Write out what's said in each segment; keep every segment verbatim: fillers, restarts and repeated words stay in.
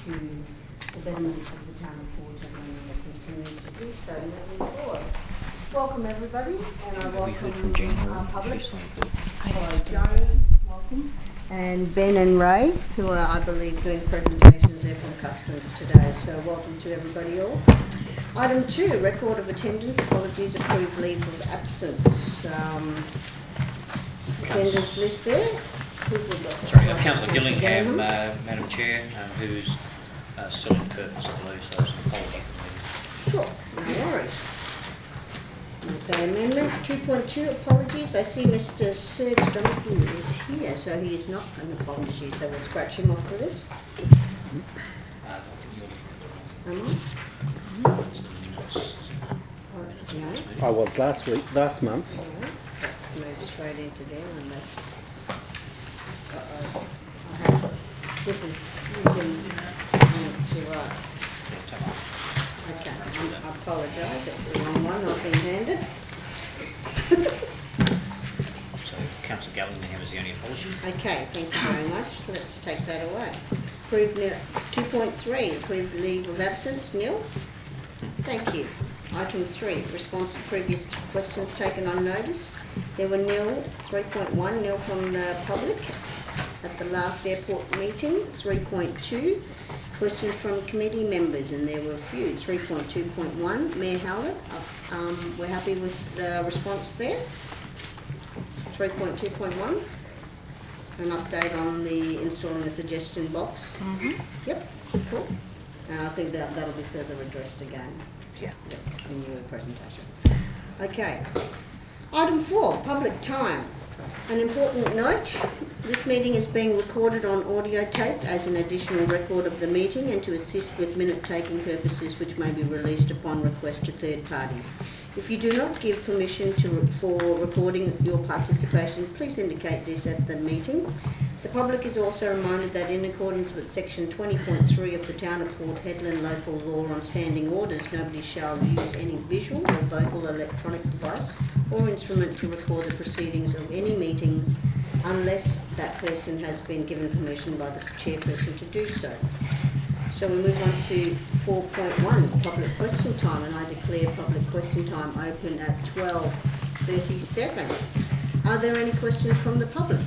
to the betterment of the town of Port Hedland and will continue to do so moving forward. Welcome everybody, and I welcome our public. So, Johnny, welcome. And Ben and Ray, who are, I believe, doing presentations there from Customs today. So welcome to everybody all. Item two, record of attendance. Apologies, approved leave of absence. Um, attendance list there. Sorry, uh, Councillor Gillingham, uh, Madam Chair, um, who's uh, still in Perth, I believe, so it's an apology for me. Sure, no worries. Okay, amendment two point two, apologies. I see Mister Serge Donahue is here, so he is not an apology, so we'll scratch him off the list. Uh, I think Am I? you'll it's the minutes. Oh, no. I was last week, last month. All right. Let's move straight into there unless... Uh-oh. I have... This is... You can... Let's see, right. Okay, I apologise, it's the wrong one, not being handed. So Councillor Gillingham is the only apology. Okay, thank you very much. Let's take that away. Approved two point three, approved leave of absence, nil. Thank you. Item three, response to previous questions taken on notice. There were nil, three point one, nil from the public at the last airport meeting. three point two, questions from committee members, and there were a few. three point two point one, Mayor Howard, um, we're happy with the response there. three point two point one, an update on the installing a suggestion box. Mm-hmm. Yep, cool. And I think that that'll be further addressed again. Yeah. Yep, in your presentation. Okay. Item four, public time. An important note, this meeting is being recorded on audio tape as an additional record of the meeting and to assist with minute-taking purposes which may be released upon request to third parties. If you do not give permission to, for recording your participation, please indicate this at the meeting. The public is also reminded that in accordance with section twenty point three of the Town of Port Hedland Local Law on Standing Orders, nobody shall use any visual or vocal electronic device or instrument to record the proceedings of any meetings unless that person has been given permission by the chairperson to do so. So we move on to four point one, public question time, and I declare public question time open at twelve thirty-seven. Are there any questions from the public?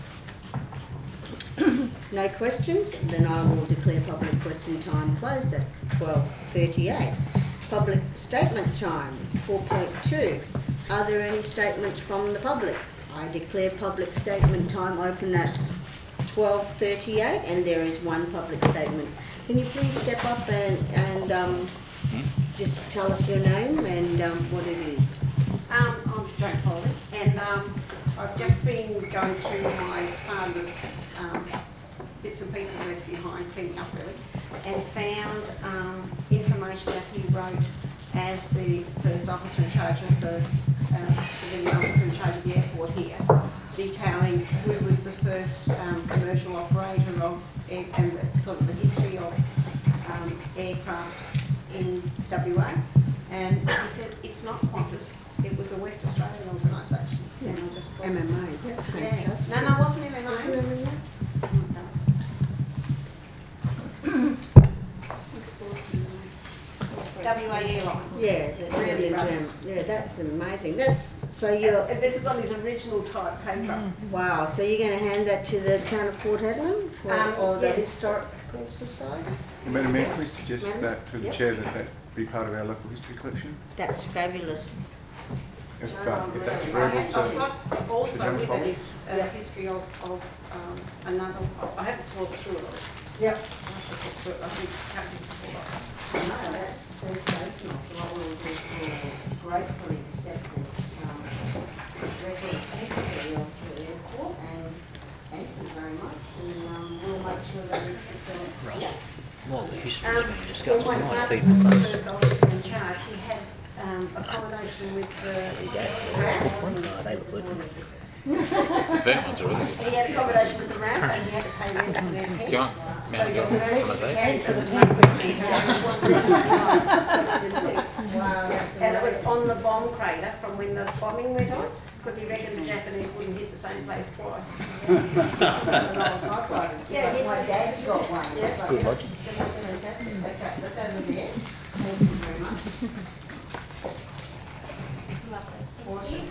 No questions? Then I will declare public question time closed at twelve thirty-eight. Public statement time, four point two. Are there any statements from the public? I declare public statement time open at twelve thirty-eight, and there is one public statement. Can you please step up and, and um, hmm? just tell us your name and um, what it is? Um, I'm Joan Foley, and um, I've just been going through my father's um, bits and pieces left behind, cleaning up really, and found um, information that he wrote as the first officer in charge of the uh, civilian officer in charge of the airport here, detailing who was the first um, commercial operator of air, and the, sort of the history of um, aircraft in W A. And he said it's not Qantas, it was a West Australian organisation. Yeah. And I just thought, M M A, that's fantastic. yeah. No, no, it wasn't M M A. M M A? W A Airlines. Yeah, that's really runs. yeah, that's amazing. That's so you're. And this is on his original type paper. Mm. Wow. So you're going to hand that to the town of Port Hedland for, Um, or the yeah. Historical Society? Madam Mayor, can we suggest Madam? that to the Yep. Chair that that be part of our local history collection? That's fabulous. If, uh, if that's I agreeable have, I've to... got also General with public? it is a Yeah. history of, of um, another, I haven't talked through it all. Yep. I have to talk through it, I think happened before. No, that's sensational. What we'll do will gratefully accept this um, record of history of the airport, and thank you very much. And um, we'll make sure that it's a Right. yeah. Well, the history is Um, being discussed. when We my might father feed was the the first officer in charge, he had um, accommodation with the R A F. Oh, they were good. The bad ones are really good. He had accommodation with the R A F and he had to pay rent for their tent. Go on. So Man, he go. got very Come on, Dave. carried for the tent with me. So I just wondered. Wow, that's And it was amazing. on the bomb crater from when the bombing went on. because he reckoned the Japanese wouldn't hit the same place twice. Yeah, my dad's got one. Yes. Good logic. Okay, look over there. Thank you very much. Awesome.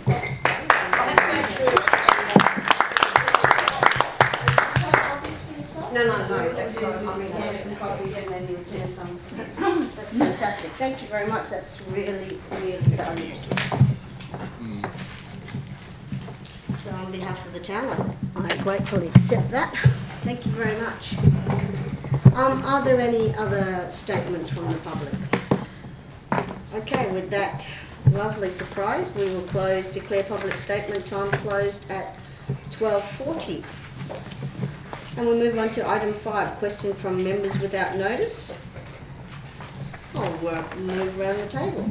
No, no, no, that's what I mean. Yes, some copies and then you return some. That's fantastic. Thank you very much. That's really, really valuable. So on behalf of the town, I gratefully accept that. Thank you very much. Um, are there any other statements from the public? Okay, with that lovely surprise, we will close, declare public statement time closed at twelve forty. And we'll move on to item five, question from members without notice. I'll uh, move around the table.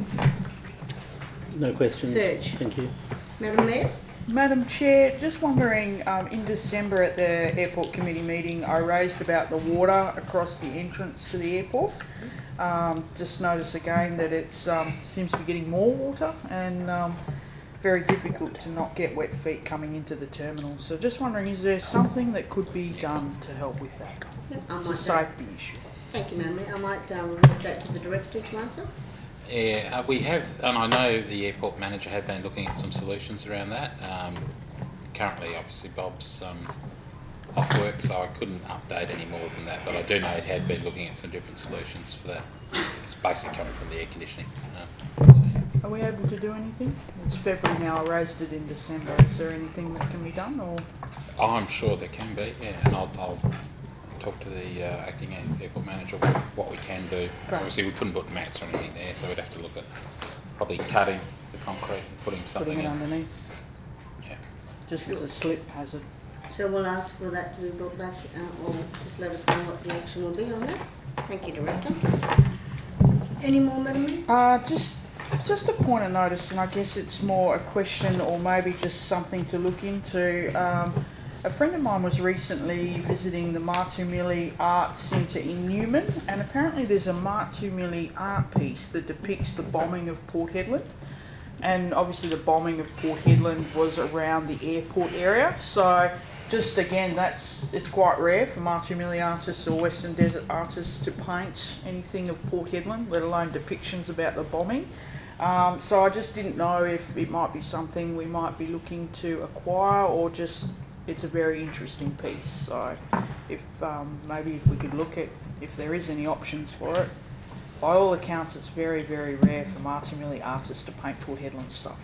No questions. Serge. Thank you. Madam Mayor? Madam Chair, just wondering, um, in December at the Airport Committee meeting, I raised about the water across the entrance to the airport. Um, just notice again that it um, seems to be getting more water and um, very difficult to not get wet feet coming into the terminal. So just wondering, is there something that could be done to help with that? Yep, I It's a might, uh, safety issue. Thank you, Madam Mayor. I might uh, refer that to the Director to answer. Yeah, uh, we have, and I know the airport manager have been looking at some solutions around that. Um, currently, obviously, Bob's um, off work, so I couldn't update any more than that. But I do know he had been looking at some different solutions for that. It's basically coming from the air conditioning. Um, so, yeah. Are we able to do anything? It's February now, I raised it in December. Is there anything that can be done? Or Oh, I'm sure there can be, yeah, and I'll, I'll talk to the uh, acting airport manager what, what we can do. Great. Obviously, we couldn't put mats or anything there, so we'd have to look at probably cutting the concrete and putting something putting it in. underneath? Yeah. Just as a slip hazard. So we'll ask for that to be brought back, uh, or just let us know what the action will be on that. Thank you, Director. Any more, Madam Mayor? Uh, just, just a point of notice, and I guess it's more a question or maybe just something to look into. Um, a friend of mine was recently visiting the Martumili Art Centre in Newman, and apparently there's a Martumili art piece that depicts the bombing of Port Hedland. And obviously the bombing of Port Hedland was around the airport area, so just again, that's it's quite rare for Martumili artists or Western Desert artists to paint anything of Port Hedland, let alone depictions about the bombing. Um, so I just didn't know if it might be something we might be looking to acquire, or just it's a very interesting piece. So if um, maybe if we could look at if there is any options for it. By all accounts, it's very, very rare for Martumili artists to paint Port Hedland stuff.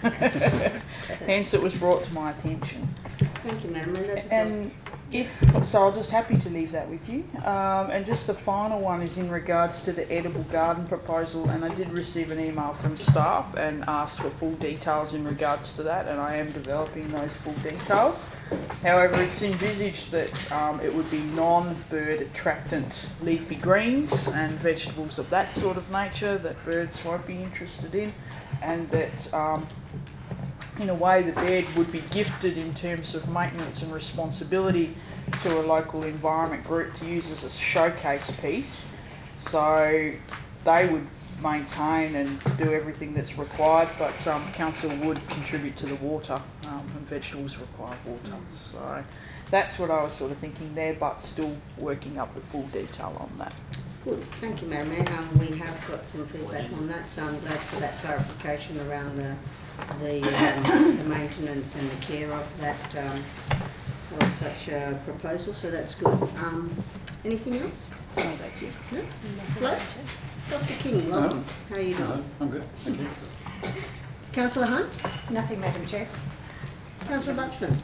Hence, it was brought to my attention. Thank you, Madam Mayor. That's And if so, I'm just happy to leave that with you. Um, and just the final one is in regards to the edible garden proposal. And I did receive an email from staff and asked for full details in regards to that. And I am developing those full details. However, it's envisaged that um, it would be non-bird attractant leafy greens and vegetables of that sort of nature that birds won't be interested in, and that um, in a way the bed would be gifted in terms of maintenance and responsibility to a local environment group to use as a showcase piece. So they would maintain and do everything that's required, but um, council would contribute to the water, um, and vegetables require water. So that's what I was sort of thinking there, but still working up the full detail on that. good. Thank you, Madam Mayor. Um, we have got some feedback on that, so I'm glad for that clarification around the the, um, the maintenance and the care of that um, of such a proposal. So that's good. Um, anything else? No, that's it. No. Flo? Doctor King, welcome. No. How are you doing? No, I'm good. Thank you. Councillor Hunt? Nothing, Madam Chair. Councillor Buxton?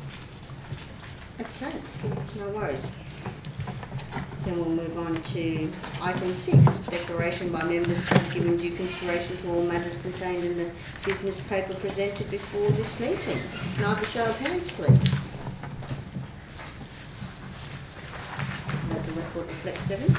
Okay, no worries. Then we'll move on to item six, declaration by members of giving due consideration to all matters contained in the business paper presented before this meeting. Can I have a show of hands, please? Let the record reflect seven.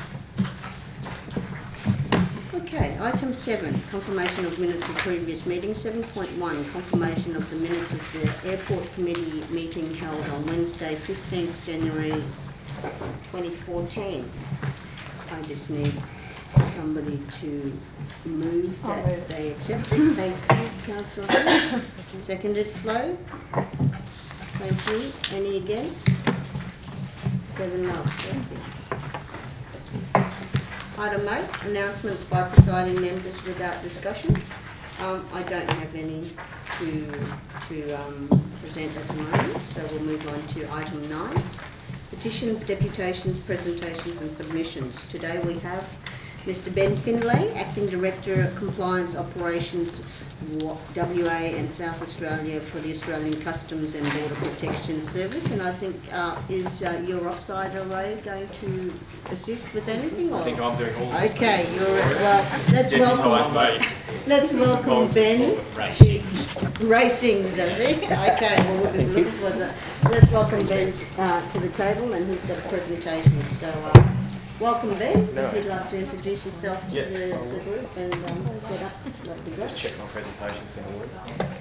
Okay, item seven, confirmation of minutes of previous meeting. seven point one, confirmation of the minutes of the Airport Committee meeting held on Wednesday, fifteenth January twenty fourteen. I just need somebody to move I'll that move it. they accept it. Thank you, councillor Hunt. Seconded, Flo. Thank you. Any against? Seven no. Thank you. Item eight, announcements by presiding members without discussion. Um, I don't have any to, to um, present at the moment, so we'll move on to item nine. Petitions, deputations, presentations and submissions. Today we have Mister Ben Finlay, Acting Director of Compliance Operations W A and South Australia for the Australian Customs and Border Protection Service, and I think uh, is uh, your offsider Ray going to assist with anything? Or? I think I'm doing all this. Okay, you're well. Let's welcome. Mate. Let's welcome Ben. Racing. Racing, does he? Okay, well we'll be looking for the. Let's welcome Ben uh, to the table, and he's got a presentation. So, uh, welcome Ben. If you'd like to introduce yourself to Yeah. the, the group and um, get up, that'd be great. Just check my presentation's going to work.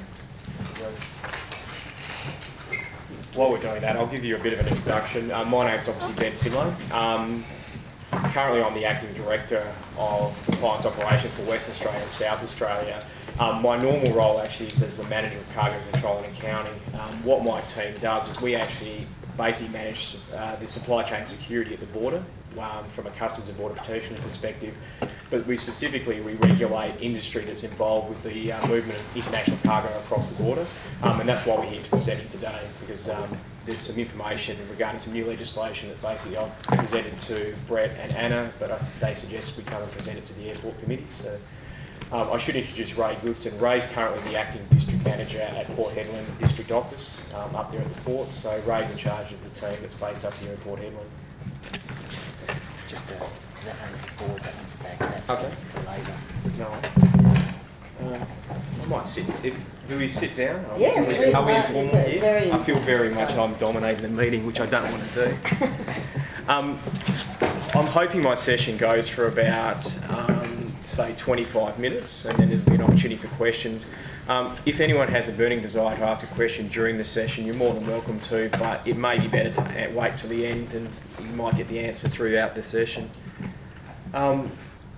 While we're doing that, I'll give you a bit of an introduction. Uh, my name's obviously Ben Finlay. Um, currently, I'm the Acting Director of Compliance Operations for Western Australia and South Australia. Um, my normal role actually is as the Manager of Cargo Control and Accounting. Um, what my team does is we actually basically manage uh, the supply chain security at the border um, from a customs and border protection perspective. But we specifically, we regulate industry that's involved with the uh, movement of international cargo across the border. Um, and that's why we're here to present it today, because um, there's some information regarding some new legislation that basically I've presented to Brett and Anna, but I, they suggested we come and present it to the Airport Committee. So um, I should introduce Ray Goodson. Ray's currently the Acting District Manager at Port Hedland District Office um, up there at the port. So Ray's in charge of the team that's based up here in Port Hedland. Just uh, that one's forward, that one's back, that Okay. for laser. No. Uh, I might sit. If, do we sit down? Are we- Yeah, Is, very are we much. informal It's a here? very I feel very much I'm dominating the meeting, which I don't want to do. um, I'm hoping my session goes for about, um, say, twenty-five minutes, and then there'll be an opportunity for questions. Um, if anyone has a burning desire to ask a question during the session, you're more than welcome to, but it may be better to pa- wait till the end, and you might get the answer throughout the session. Um,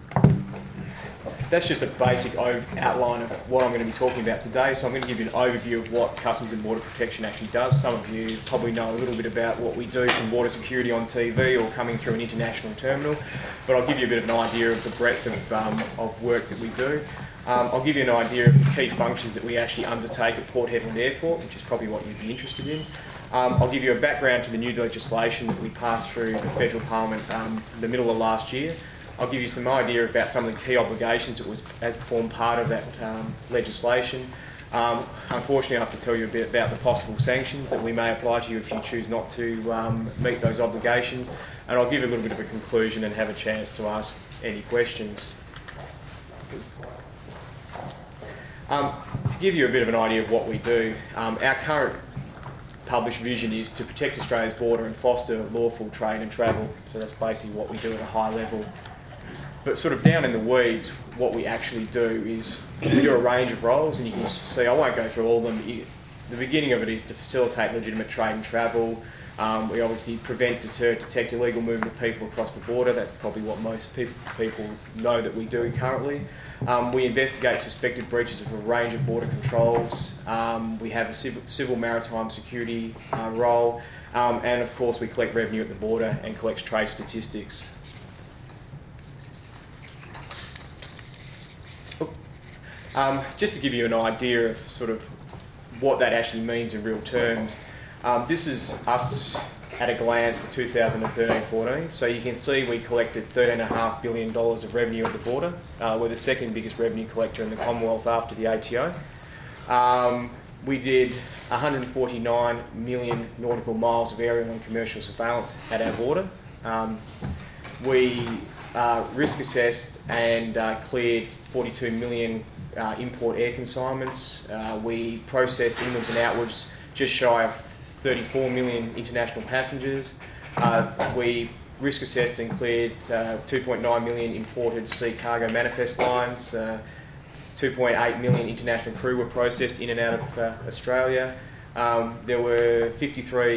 That's just a basic outline of what I'm going to be talking about today. So I'm going to give you an overview of what Customs and Border Protection actually does. Some of you probably know a little bit about what we do from water security on T V or coming through an international terminal, but I'll give you a bit of an idea of the breadth of, um, of work that we do. Um, I'll give you an idea of the key functions that we actually undertake at Port Hedland Airport, which is probably what you'd be interested in. Um, I'll give you a background to the new legislation that we passed through the Federal Parliament um, in the middle of last year. I'll give you some idea about some of the key obligations that was that form part of that um, legislation. Um, unfortunately, I have to tell you a bit about the possible sanctions that we may apply to you if you choose not to um, meet those obligations. And I'll give you a little bit of a conclusion and have a chance to ask any questions. Um, to give you a bit of an idea of what we do, um, our current published vision is to protect Australia's border and foster lawful trade and travel. So that's basically what we do at a high level. But sort of down in the weeds, what we actually do is we do a range of roles, and you can see, I won't go through all of them. The beginning of it is to facilitate legitimate trade and travel. Um, we obviously prevent, deter, detect illegal movement of people across the border. That's probably what most pe- people know that we do currently. Um, we investigate suspected breaches of a range of border controls. Um, we have a civil, civil maritime security uh, role. Um, and of course, we collect revenue at the border and collect trade statistics. Um, just to give you an idea of sort of what that actually means in real terms, um, this is us at a glance for two thousand thirteen fourteen. So you can see we collected thirteen point five billion dollars of revenue at the border. Uh, we're the second biggest revenue collector in the Commonwealth after the A T O. Um, we did one hundred forty-nine million nautical miles of aerial and commercial surveillance at our border. Um, we uh, risk assessed and uh, cleared forty-two million Uh, import air consignments. Uh, we processed inwards and outwards just shy of thirty-four million international passengers. Uh, we risk assessed and cleared uh, two point nine million imported sea cargo manifest lines. Uh, two point eight million international crew were processed in and out of uh, Australia. Um, there were fifty-three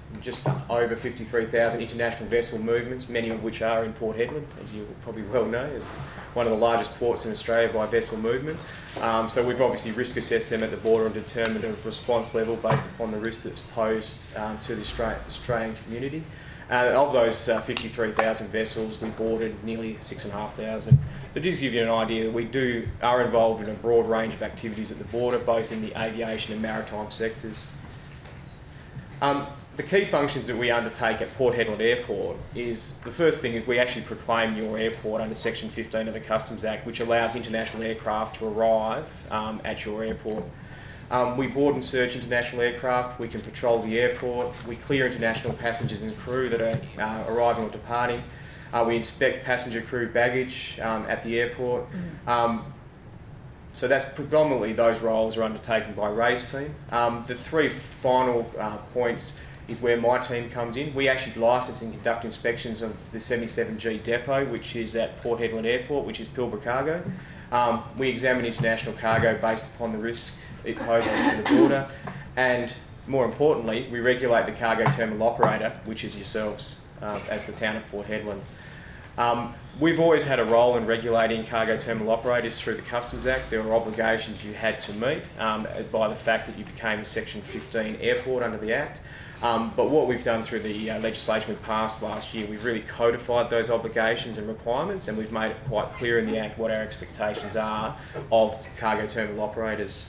just over fifty-three thousand international vessel movements, many of which are in Port Hedland, as you probably well know, is one of the largest ports in Australia by vessel movement. Um, so we've obviously risk assessed them at the border and determined a response level based upon the risk that's posed um, to the Australian, Australian community. Uh, of those uh, fifty-three thousand vessels, we boarded nearly six thousand five hundred. So just to give you an idea, that we do are involved in a broad range of activities at the border, both in the aviation and maritime sectors. Um, the key functions that we undertake at Port Hedland Airport is, the first thing is we actually proclaim your airport under Section fifteen of the Customs Act, which allows international aircraft to arrive um, at your airport. Um, we board and search international aircraft, we can patrol the airport, we clear international passengers and crew that are uh, arriving or departing, uh, we inspect passenger crew baggage um, at the airport. Um, so that's predominantly those roles are undertaken by Ray's team. Um, the three final uh, points is where my team comes in. We actually license and conduct inspections of the seventy-seven G depot, which is at Port Hedland Airport, which is Pilbara Cargo. Um, we examine international cargo based upon the risk it poses to the border, and more importantly, we regulate the cargo terminal operator, which is yourselves uh, as the town of Port Hedland. Um, we've always had a role in regulating cargo terminal operators through the Customs Act. There were obligations you had to meet um, by the fact that you became a Section fifteen airport under the Act. Um, but what we've done through the uh, legislation we passed last year, we've really codified those obligations and requirements, and we've made it quite clear in the Act what our expectations are of cargo terminal operators.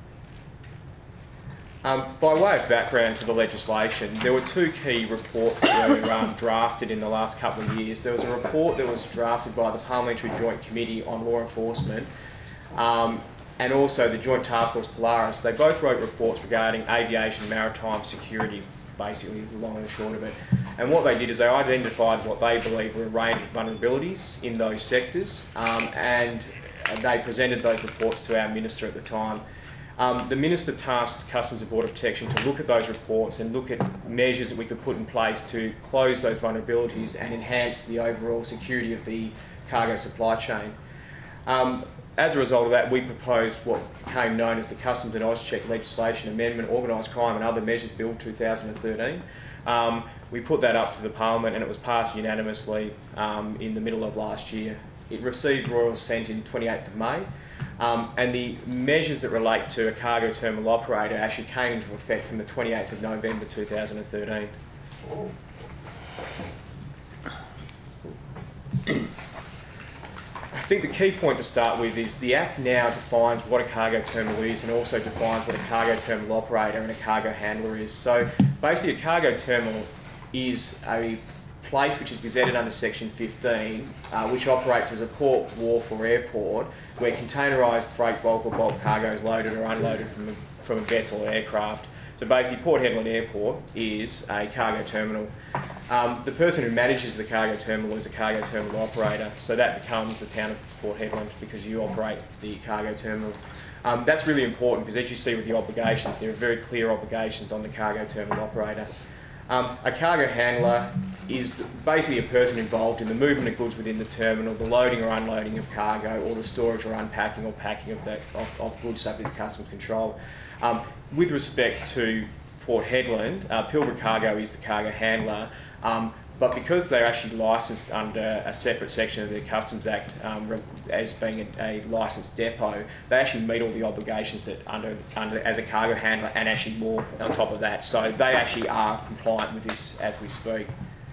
Um, by way of background to the legislation, there were two key reports that were um, drafted in the last couple of years. There was a report that was drafted by the Parliamentary Joint Committee on Law Enforcement um, and also the Joint Task Force Polaris. They both wrote reports regarding aviation and maritime security, basically the long and short of it. And what they did is they identified what they believe were a range of vulnerabilities in those sectors, um, and they presented those reports to our Minister at the time. Um, the Minister tasked Customs and Border Protection to look at those reports and look at measures that we could put in place to close those vulnerabilities and enhance the overall security of the cargo supply chain. Um, as a result of that, we proposed what became known as the Customs and Auscheck Legislation Amendment, Organised Crime and Other Measures Bill two thousand thirteen. Um, we put that up to the Parliament and it was passed unanimously um, in the middle of last year. It received royal assent in twenty-eighth of May. Um, and the measures that relate to a cargo terminal operator actually came into effect from the twenty-eighth of November two thousand thirteen. I think the key point to start with is the Act now defines what a cargo terminal is and also defines what a cargo terminal operator and a cargo handler is. So basically a cargo terminal is a place which is gazetted under Section fifteen, uh, which operates as a port, wharf or airport where containerised break bulk or bulk cargo is loaded or unloaded from a, from a vessel or aircraft. So basically Port Hedland Airport is a cargo terminal. Um, the person who manages the cargo terminal is a cargo terminal operator, so that becomes the town of Port Hedland because you operate the cargo terminal. Um, that's really important because as you see with the obligations, there are very clear obligations on the cargo terminal operator. Um, a cargo handler is basically a person involved in the movement of goods within the terminal, the loading or unloading of cargo, or the storage or unpacking or packing of, that, of, of goods subject to customs control. Um, with respect to Port Hedland, uh, Pilbara Cargo is the cargo handler, um, but because they're actually licensed under a separate section of the Customs Act um, as being a, a licensed depot, they actually meet all the obligations that under, under as a cargo handler and actually more on top of that. So they actually are compliant with this as we speak.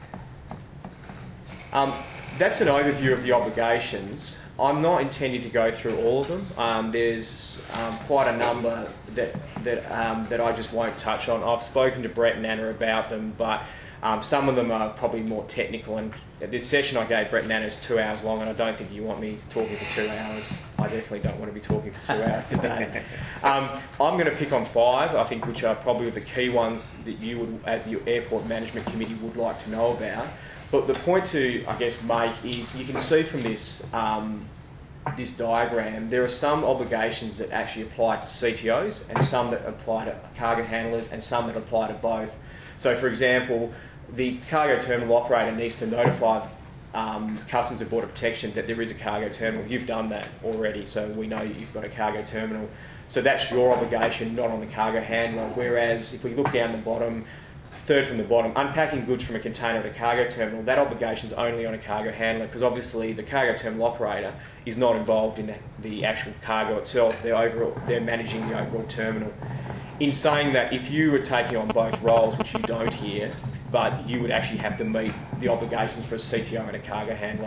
Um, that's an overview of the obligations. I'm not intending to go through all of them. Um, there's um, quite a number that that um, that I just won't touch on. I've spoken to Brett and Anna about them, but um, some of them are probably more technical. And this session I gave Brett and Anna is two hours long, and I don't think you want me talking for two hours. I definitely don't want to be talking for two hours today. Um, I'm going to pick on five, I think, which are probably the key ones that you would, as your airport management committee, would like to know about. But the point to, I guess, make is you can see from this um, this diagram there are some obligations that actually apply to C T Os and some that apply to cargo handlers and some that apply to both. So, for example, the cargo terminal operator needs to notify um, Customs and Border Protection that there is a cargo terminal. You've done that already, so we know you've got a cargo terminal. So that's your obligation, not on the cargo handler. Whereas if we look down the bottom, third from the bottom, unpacking goods from a container at a cargo terminal, that obligation is only on a cargo handler because obviously the cargo terminal operator is not involved in the, the actual cargo itself. They're overall, they're managing the overall terminal. In saying that, if you were taking on both roles, which you don't here, but you would actually have to meet the obligations for a C T O and a cargo handler.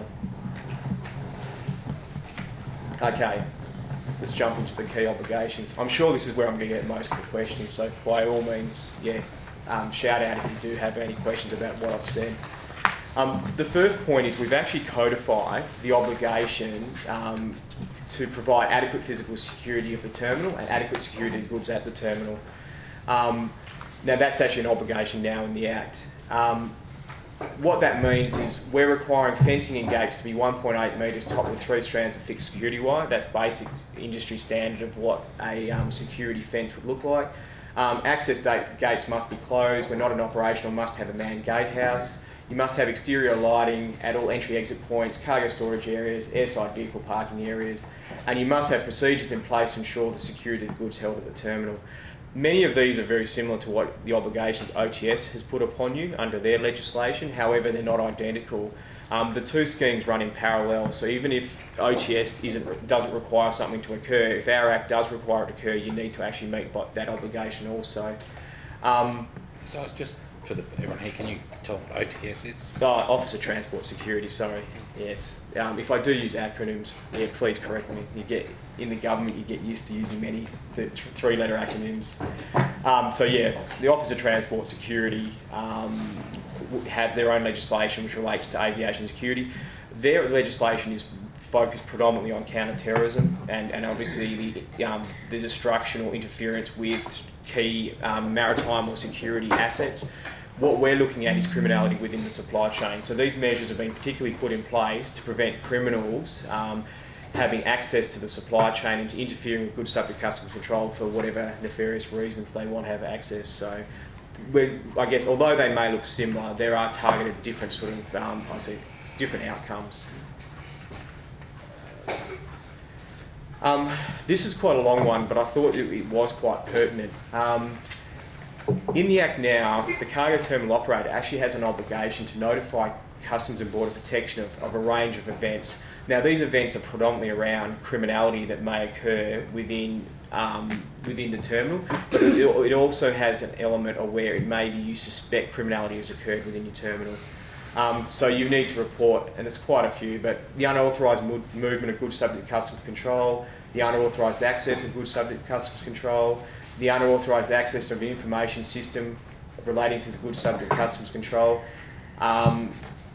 Okay, let's jump into the key obligations. I'm sure this is where I'm going to get most of the questions, so by all means, yeah, um, shout out if you do have any questions about what I've said. Um, the first point is we've actually codified the obligation um, to provide adequate physical security of the terminal and adequate security of goods at the terminal. Um, now that's actually an obligation now in the Act. Um, what that means is we're requiring fencing and gates to be one point eight metres topped with three strands of fixed security wire. That's basic industry standard of what a um, security fence would look like. Um, access gates must be closed. We're not an operational must have a manned gatehouse. You must have exterior lighting at all entry-exit points, cargo storage areas, airside vehicle parking areas, and you must have procedures in place to ensure the security of the goods held at the terminal. Many of these are very similar to what the obligations O T S has put upon you under their legislation. However, they're not identical. Um, the two schemes run in parallel, so even if O T S isn't, doesn't require something to occur, if our Act does require it to occur, you need to actually meet that obligation also. Um, So just for the, everyone here, can you tell what O T S is? Oh, Officer Transport Security, sorry. Yes. Um, if I do use acronyms, yeah, please correct me. You get in the government, you get used to using many the th- three-letter acronyms. Um, so yeah, the Officer Transport Security um, have their own legislation which relates to aviation security. Their legislation is focused predominantly on counter-terrorism and, and obviously the, um, the destruction or interference with key um, maritime or security assets. What we're looking at is criminality within the supply chain. So these measures have been particularly put in place to prevent criminals um, having access to the supply chain and to interfering with goods subject to customs control for whatever nefarious reasons they want to have access. So we're, I guess although they may look similar, there are targeted different sort of, um, I see, different outcomes. Um, this is quite a long one, but I thought it, it was quite pertinent. Um, in the Act now, the cargo terminal operator actually has an obligation to notify Customs and Border Protection of, of a range of events. Now, these events are predominantly around criminality that may occur within um, within the terminal, but it, it also has an element of where it may be you suspect criminality has occurred within your terminal. Um, so you need to report, and there's quite a few, but the unauthorised mo- movement of goods subject to customs control, the unauthorised access of goods subject to customs control, the unauthorised access of the information system relating to the goods subject to customs control. Um,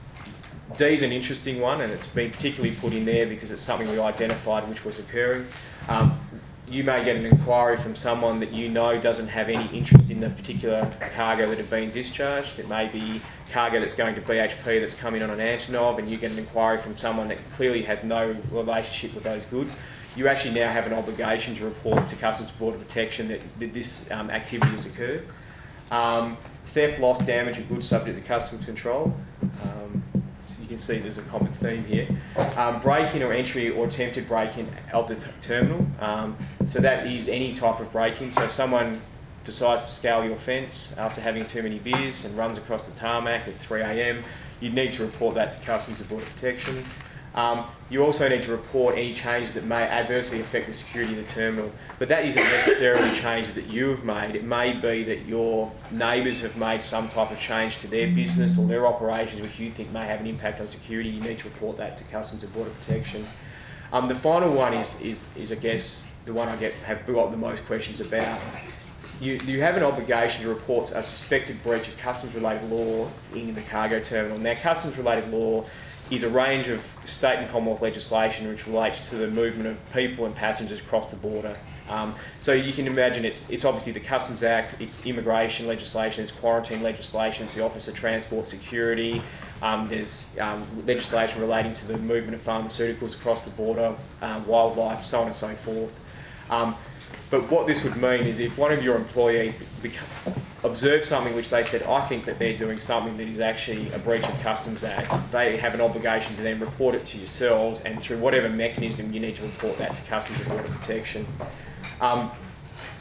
D is an interesting one, and it's been particularly put in there because it's something we identified which was occurring. Um, you may get an inquiry from someone that you know doesn't have any interest in the particular cargo that have been discharged. It may be cargo that's going to B H P that's coming on an Antonov, and you get an inquiry from someone that clearly has no relationship with those goods. You actually now have an obligation to report to Customs and Border Protection that, that this um, activity has occurred. Um, theft, loss, damage of goods subject to customs control. Um, so you can see there's a common theme here. Um, break-in or entry or attempted break-in of the t- terminal. Um, so that is any type of break-in. So someone decides to scale your fence after having too many beers and runs across the tarmac at three a.m, you'd need to report that to Customs and Border Protection. Um, you also need to report any changes that may adversely affect the security of the terminal, but that isn't necessarily changes that you have made. It may be that your neighbours have made some type of change to their business or their operations which you think may have an impact on security. You need to report that to Customs and Border Protection. Um, the final one is, is, is, I guess, the one I get have got the most questions about. You, you have an obligation to report a suspected breach of customs-related law in the cargo terminal. Now, customs-related law is a range of state and Commonwealth legislation which relates to the movement of people and passengers across the border. Um, so you can imagine it's it's obviously the Customs Act, it's immigration legislation, it's quarantine legislation, it's the Office of Transport Security, um, there's um, legislation relating to the movement of pharmaceuticals across the border, um, wildlife, so on and so forth. Um, But what this would mean is if one of your employees become, observe something which they said, I think that they're doing something that is actually a breach of Customs Act, they have an obligation to then report it to yourselves, and through whatever mechanism you need to report that to Customs and Border Protection. Um,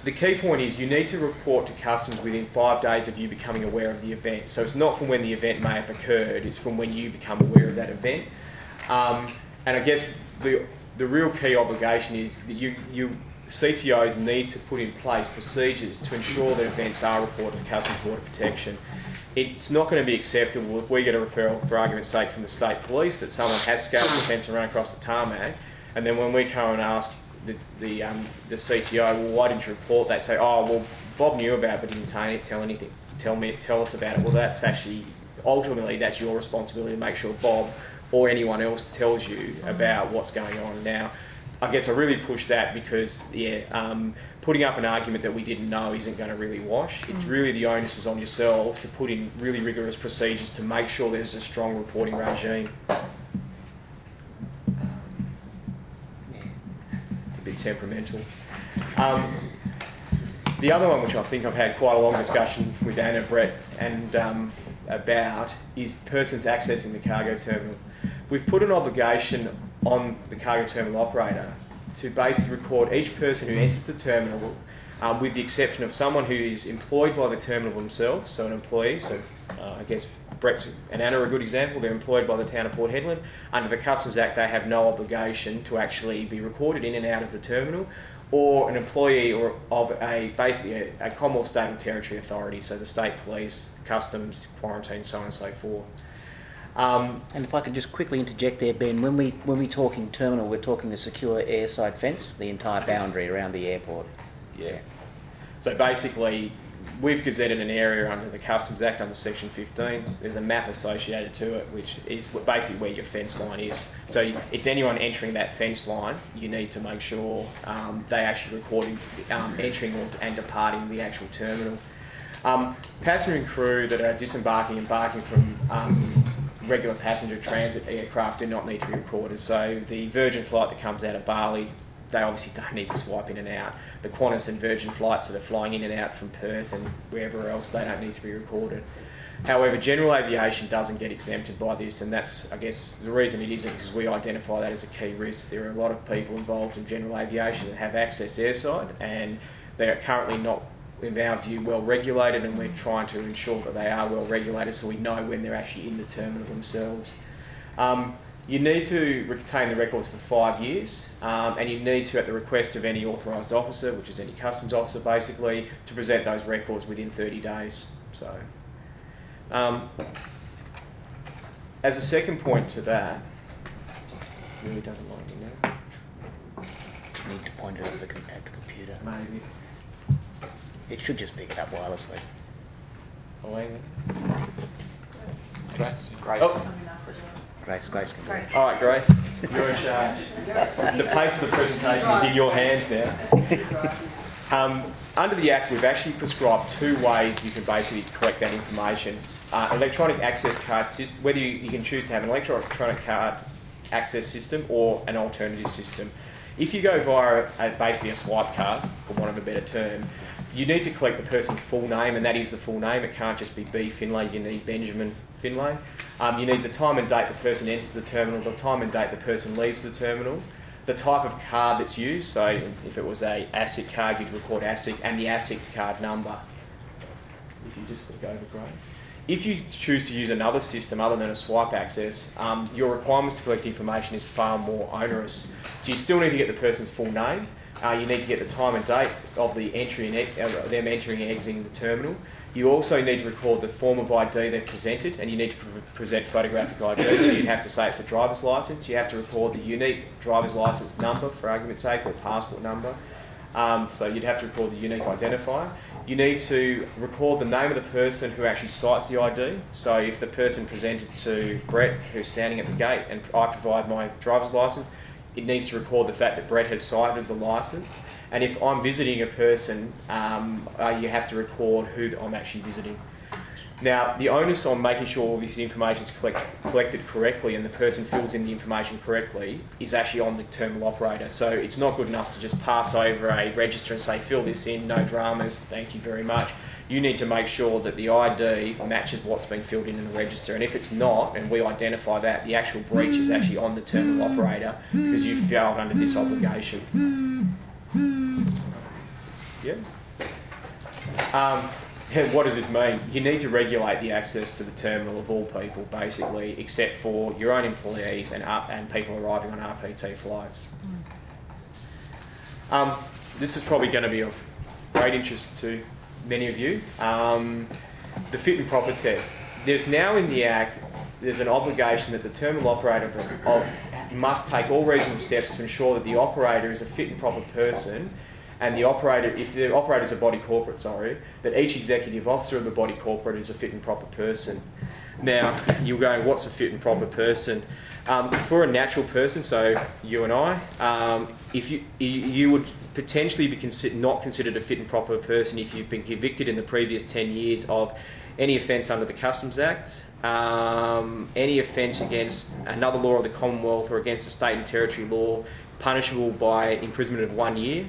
the key point is you need to report to customs within five days of you becoming aware of the event. So it's not from when the event may have occurred, it's from when you become aware of that event. Um, and I guess the the real key obligation is that you, you C T Os need to put in place procedures to ensure that events are reported to Customs Border Protection. It's not going to be acceptable if we get a referral, for argument's sake, from the state police that someone has scaled the fence and run across the tarmac, and then when we come and ask the the, um, the C T O, well, why didn't you report that? Say, oh, well, Bob knew about it, but didn't tell, tell anything. Tell me, tell us about it. Well, that's actually ultimately that's your responsibility to make sure Bob or anyone else tells you about what's going on. Now, I guess I really push that because, yeah, um, putting up an argument that we didn't know isn't going to really wash. It's really the onus is on yourself to put in really rigorous procedures to make sure there's a strong reporting regime. It's a bit temperamental. Um, the other one, which I think I've had quite a long discussion with Anna, Brett, and um, about, is persons accessing the cargo terminal. We've put an obligation on the cargo terminal operator to basically record each person who enters the terminal, um, with the exception of someone who is employed by the terminal themselves, so an employee. So uh, I guess Brett and Anna are a good example. They're employed by the town of Port Hedland. Under the Customs Act, they have no obligation to actually be recorded in and out of the terminal, or an employee or of a basically a, a Commonwealth State and Territory authority, so the state police, customs, quarantine, so on and so forth. Um, And if I could just quickly interject there, Ben, when we when we talking terminal, we're talking the secure airside fence, the entire boundary around the airport. Yeah. So basically, we've gazetted an area under the Customs Act under Section fifteen. There's a map associated to it, which is basically where your fence line is. So it's anyone entering that fence line, you need to make sure um, they actually recording um, entering or, and departing the actual terminal. Um, passenger and crew that are disembarking and embarking from um, regular passenger transit aircraft do not need to be recorded. So the Virgin flight that comes out of Bali, they obviously don't need to swipe in and out. The Qantas and Virgin flights that are flying in and out from Perth and wherever else, they don't need to be recorded. However, general aviation doesn't get exempted by this, and that's, I guess, the reason it isn't because we identify that as a key risk. There are a lot of people involved in general aviation that have access airside, and they are currently not, in our view, well regulated, and we're trying to ensure that they are well regulated so we know when they're actually in the terminal themselves. Um, you need to retain the records for five years, um, and you need to, at the request of any authorised officer, which is any customs officer basically, to present those records within thirty days. So, um, as a second point to that, really doesn't like me now. You need to point it at the, com- at the computer. Maybe. It should just pick it up wirelessly. Oh, hang on. Grace? Great. Oh. Grace, Grace can do it. All right, Grace, you're in charge. The pace of the presentation is in your hands now. Um, under the Act, we've actually prescribed two ways you can basically collect that information. Uh, electronic access card system, whether you, you can choose to have an electronic card access system or an alternative system. If you go via a, basically a swipe card, for want of a better term, you need to collect the person's full name, and that is the full name. It can't just be B. Finlay, you need Benjamin Finlay. Um, you need the time and date the person enters the terminal, the time and date the person leaves the terminal, the type of card that's used. So if it was a ASIC card, you'd record ASIC, and the ASIC card number. If you just look over, Grace. If you choose to use another system other than a swipe access, um, your requirements to collect information is far more onerous. So you still need to get the person's full name. Uh, you need to get the time and date of the entry and e- uh, them entering and exiting the terminal. You also need to record the form of I D they've presented, and you need to pre- present photographic I D. So you'd have to say it's a driver's licence. You have to record the unique driver's licence number, for argument's sake, or passport number. Um, so you'd have to record the unique identifier. You need to record the name of the person who actually cites the I D. So if the person presented to Brett, who's standing at the gate, and I provide my driver's licence, it needs to record the fact that Brett has cited the licence. And if I'm visiting a person, um, uh, you have to record who I'm actually visiting. Now, the onus on making sure all this information is collect, collected correctly and the person fills in the information correctly is actually on the terminal operator. So it's not good enough to just pass over a register and say, fill this in, no dramas, thank you very much. You need to make sure that the I D matches what's been filled in in the register. And if it's not, and we identify that, the actual breach is actually on the terminal operator because you've failed under this obligation. Yeah. Um, what does this mean? You need to regulate the access to the terminal of all people, basically, except for your own employees and up, and people arriving on R P T flights. Um, this is probably going to be of great interest to many of you. Um, the fit and proper test. There's now in the Act, there's an obligation that the terminal operator of, of, must take all reasonable steps to ensure that the operator is a fit and proper person, and the operator, if the operator is a body corporate, sorry, that each executive officer of the body corporate is a fit and proper person. Now, you're going, what's a fit and proper person? Um, for a natural person, so you and I, um, if you you would potentially be consider, not considered a fit and proper person if you've been convicted in the previous ten years of any offence under the Customs Act, um, any offence against another law of the Commonwealth or against a state and territory law, punishable by imprisonment of one year.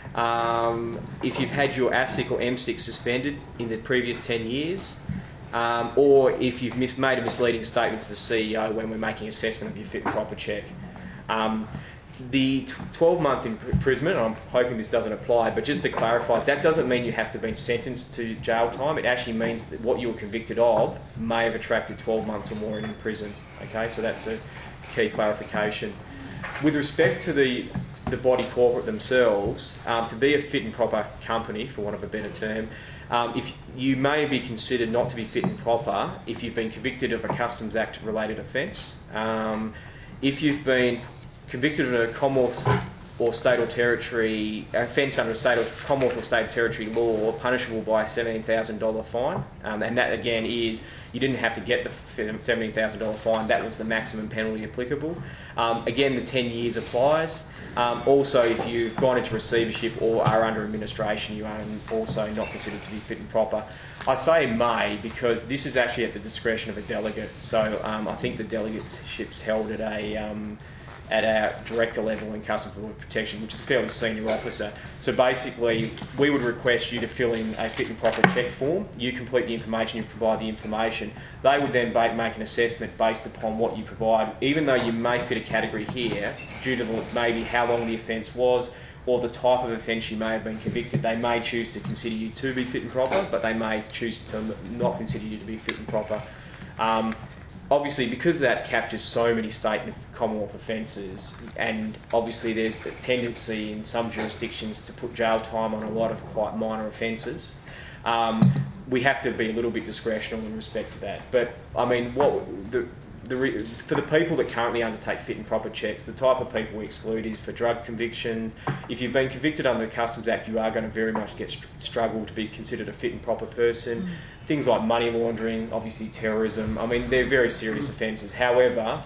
Um, if you've had your A S I C or M S I C suspended in the previous ten years, um, or if you've mis- made a misleading statement to the C E O when we're making assessment of your fit and proper check. Um, the twelve-month imprisonment, I'm hoping this doesn't apply, but just to clarify, that doesn't mean you have to be sentenced to jail time. It actually means that what you were convicted of may have attracted twelve months or more in prison. Okay, so that's a key clarification. With respect to the the body corporate themselves, um, to be a fit and proper company, for want of a better term, um, if you may be considered not to be fit and proper if you've been convicted of a Customs Act related offence, um, if you've been convicted of a Commonwealth or state or territory offence under a state or Commonwealth or state or territory law, punishable by a seventeen thousand dollars fine, um, and that again is, you didn't have to get the seventeen thousand dollars fine, that was the maximum penalty applicable. Um, again, the ten years applies. Um, also, if you've gone into receivership or are under administration, you are also not considered to be fit and proper. I say may because this is actually at the discretion of a delegate. So um, I think the delegateship's held at a um, at our director level in Customs and Border Protection, which is a fairly senior officer. So basically, we would request you to fill in a fit and proper check form. You complete the information, you provide the information. They would then make an assessment based upon what you provide, even though you may fit a category here, due to the, maybe how long the offence was, or the type of offence you may have been convicted. They may choose to consider you to be fit and proper, but they may choose to not consider you to be fit and proper. Um, Obviously, because that captures so many state and Commonwealth offences, and obviously there's a tendency in some jurisdictions to put jail time on a lot of quite minor offences, um, we have to be a little bit discretional in respect to that. But, I mean, what the, the re, for the people that currently undertake fit and proper checks, the type of people we exclude is for drug convictions. If you've been convicted under the Customs Act, you are going to very much get str- struggle to be considered a fit and proper person. Mm. Things like money laundering, obviously terrorism. I mean, they're very serious offences. However,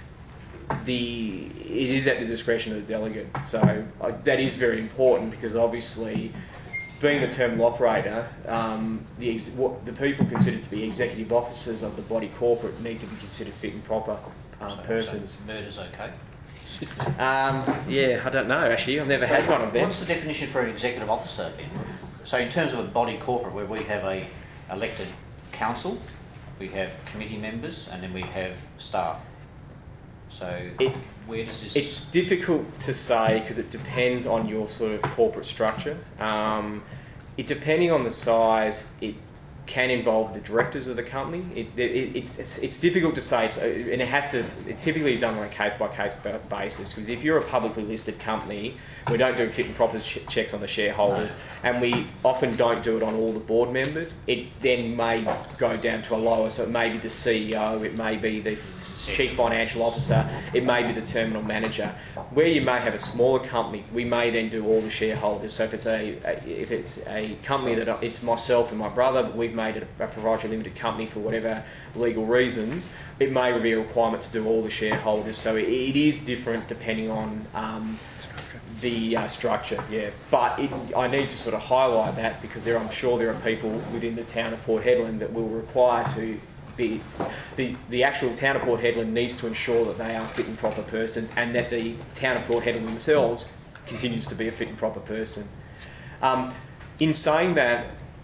the it is at the discretion of the delegate. So uh, that is very important because obviously, being the terminal operator, um, the ex- what the people considered to be executive officers of the body corporate need to be considered fit and proper um, so, persons. So murder's okay? um, yeah, I don't know actually. I've never had one of them. What's the definition for an executive officer then? So in terms of a body corporate where we have a elected council, we have committee members, and then we have staff. So it, where does this... It's difficult to say because it depends on your sort of corporate structure. Um, it depending on the size, it can involve the directors of the company. It, it, it's, it's it's difficult to say, it's, and it has to. It typically is done on a case by case basis because if you're a publicly listed company, we don't do fit and proper ch- checks on the shareholders, no. and we often don't do it on all the board members. It then may go down to a lower, so it may be the C E O, it may be the f- chief financial officer, it may be the terminal manager. Where you may have a smaller company, we may then do all the shareholders. So if it's a, a if it's a company that it's myself and my brother, but we've made it a proprietary limited company for whatever legal reasons, it may be a requirement to do all the shareholders. So it, it is different depending on um, the uh, structure, yeah. But it, I need to sort of highlight that because there, I'm sure there are people within the town of Port Hedland that will require to be... The, the actual town of Port Hedland needs to ensure that they are fit and proper persons and that the town of Port Hedland themselves continues to be a fit and proper person. Um, in saying that,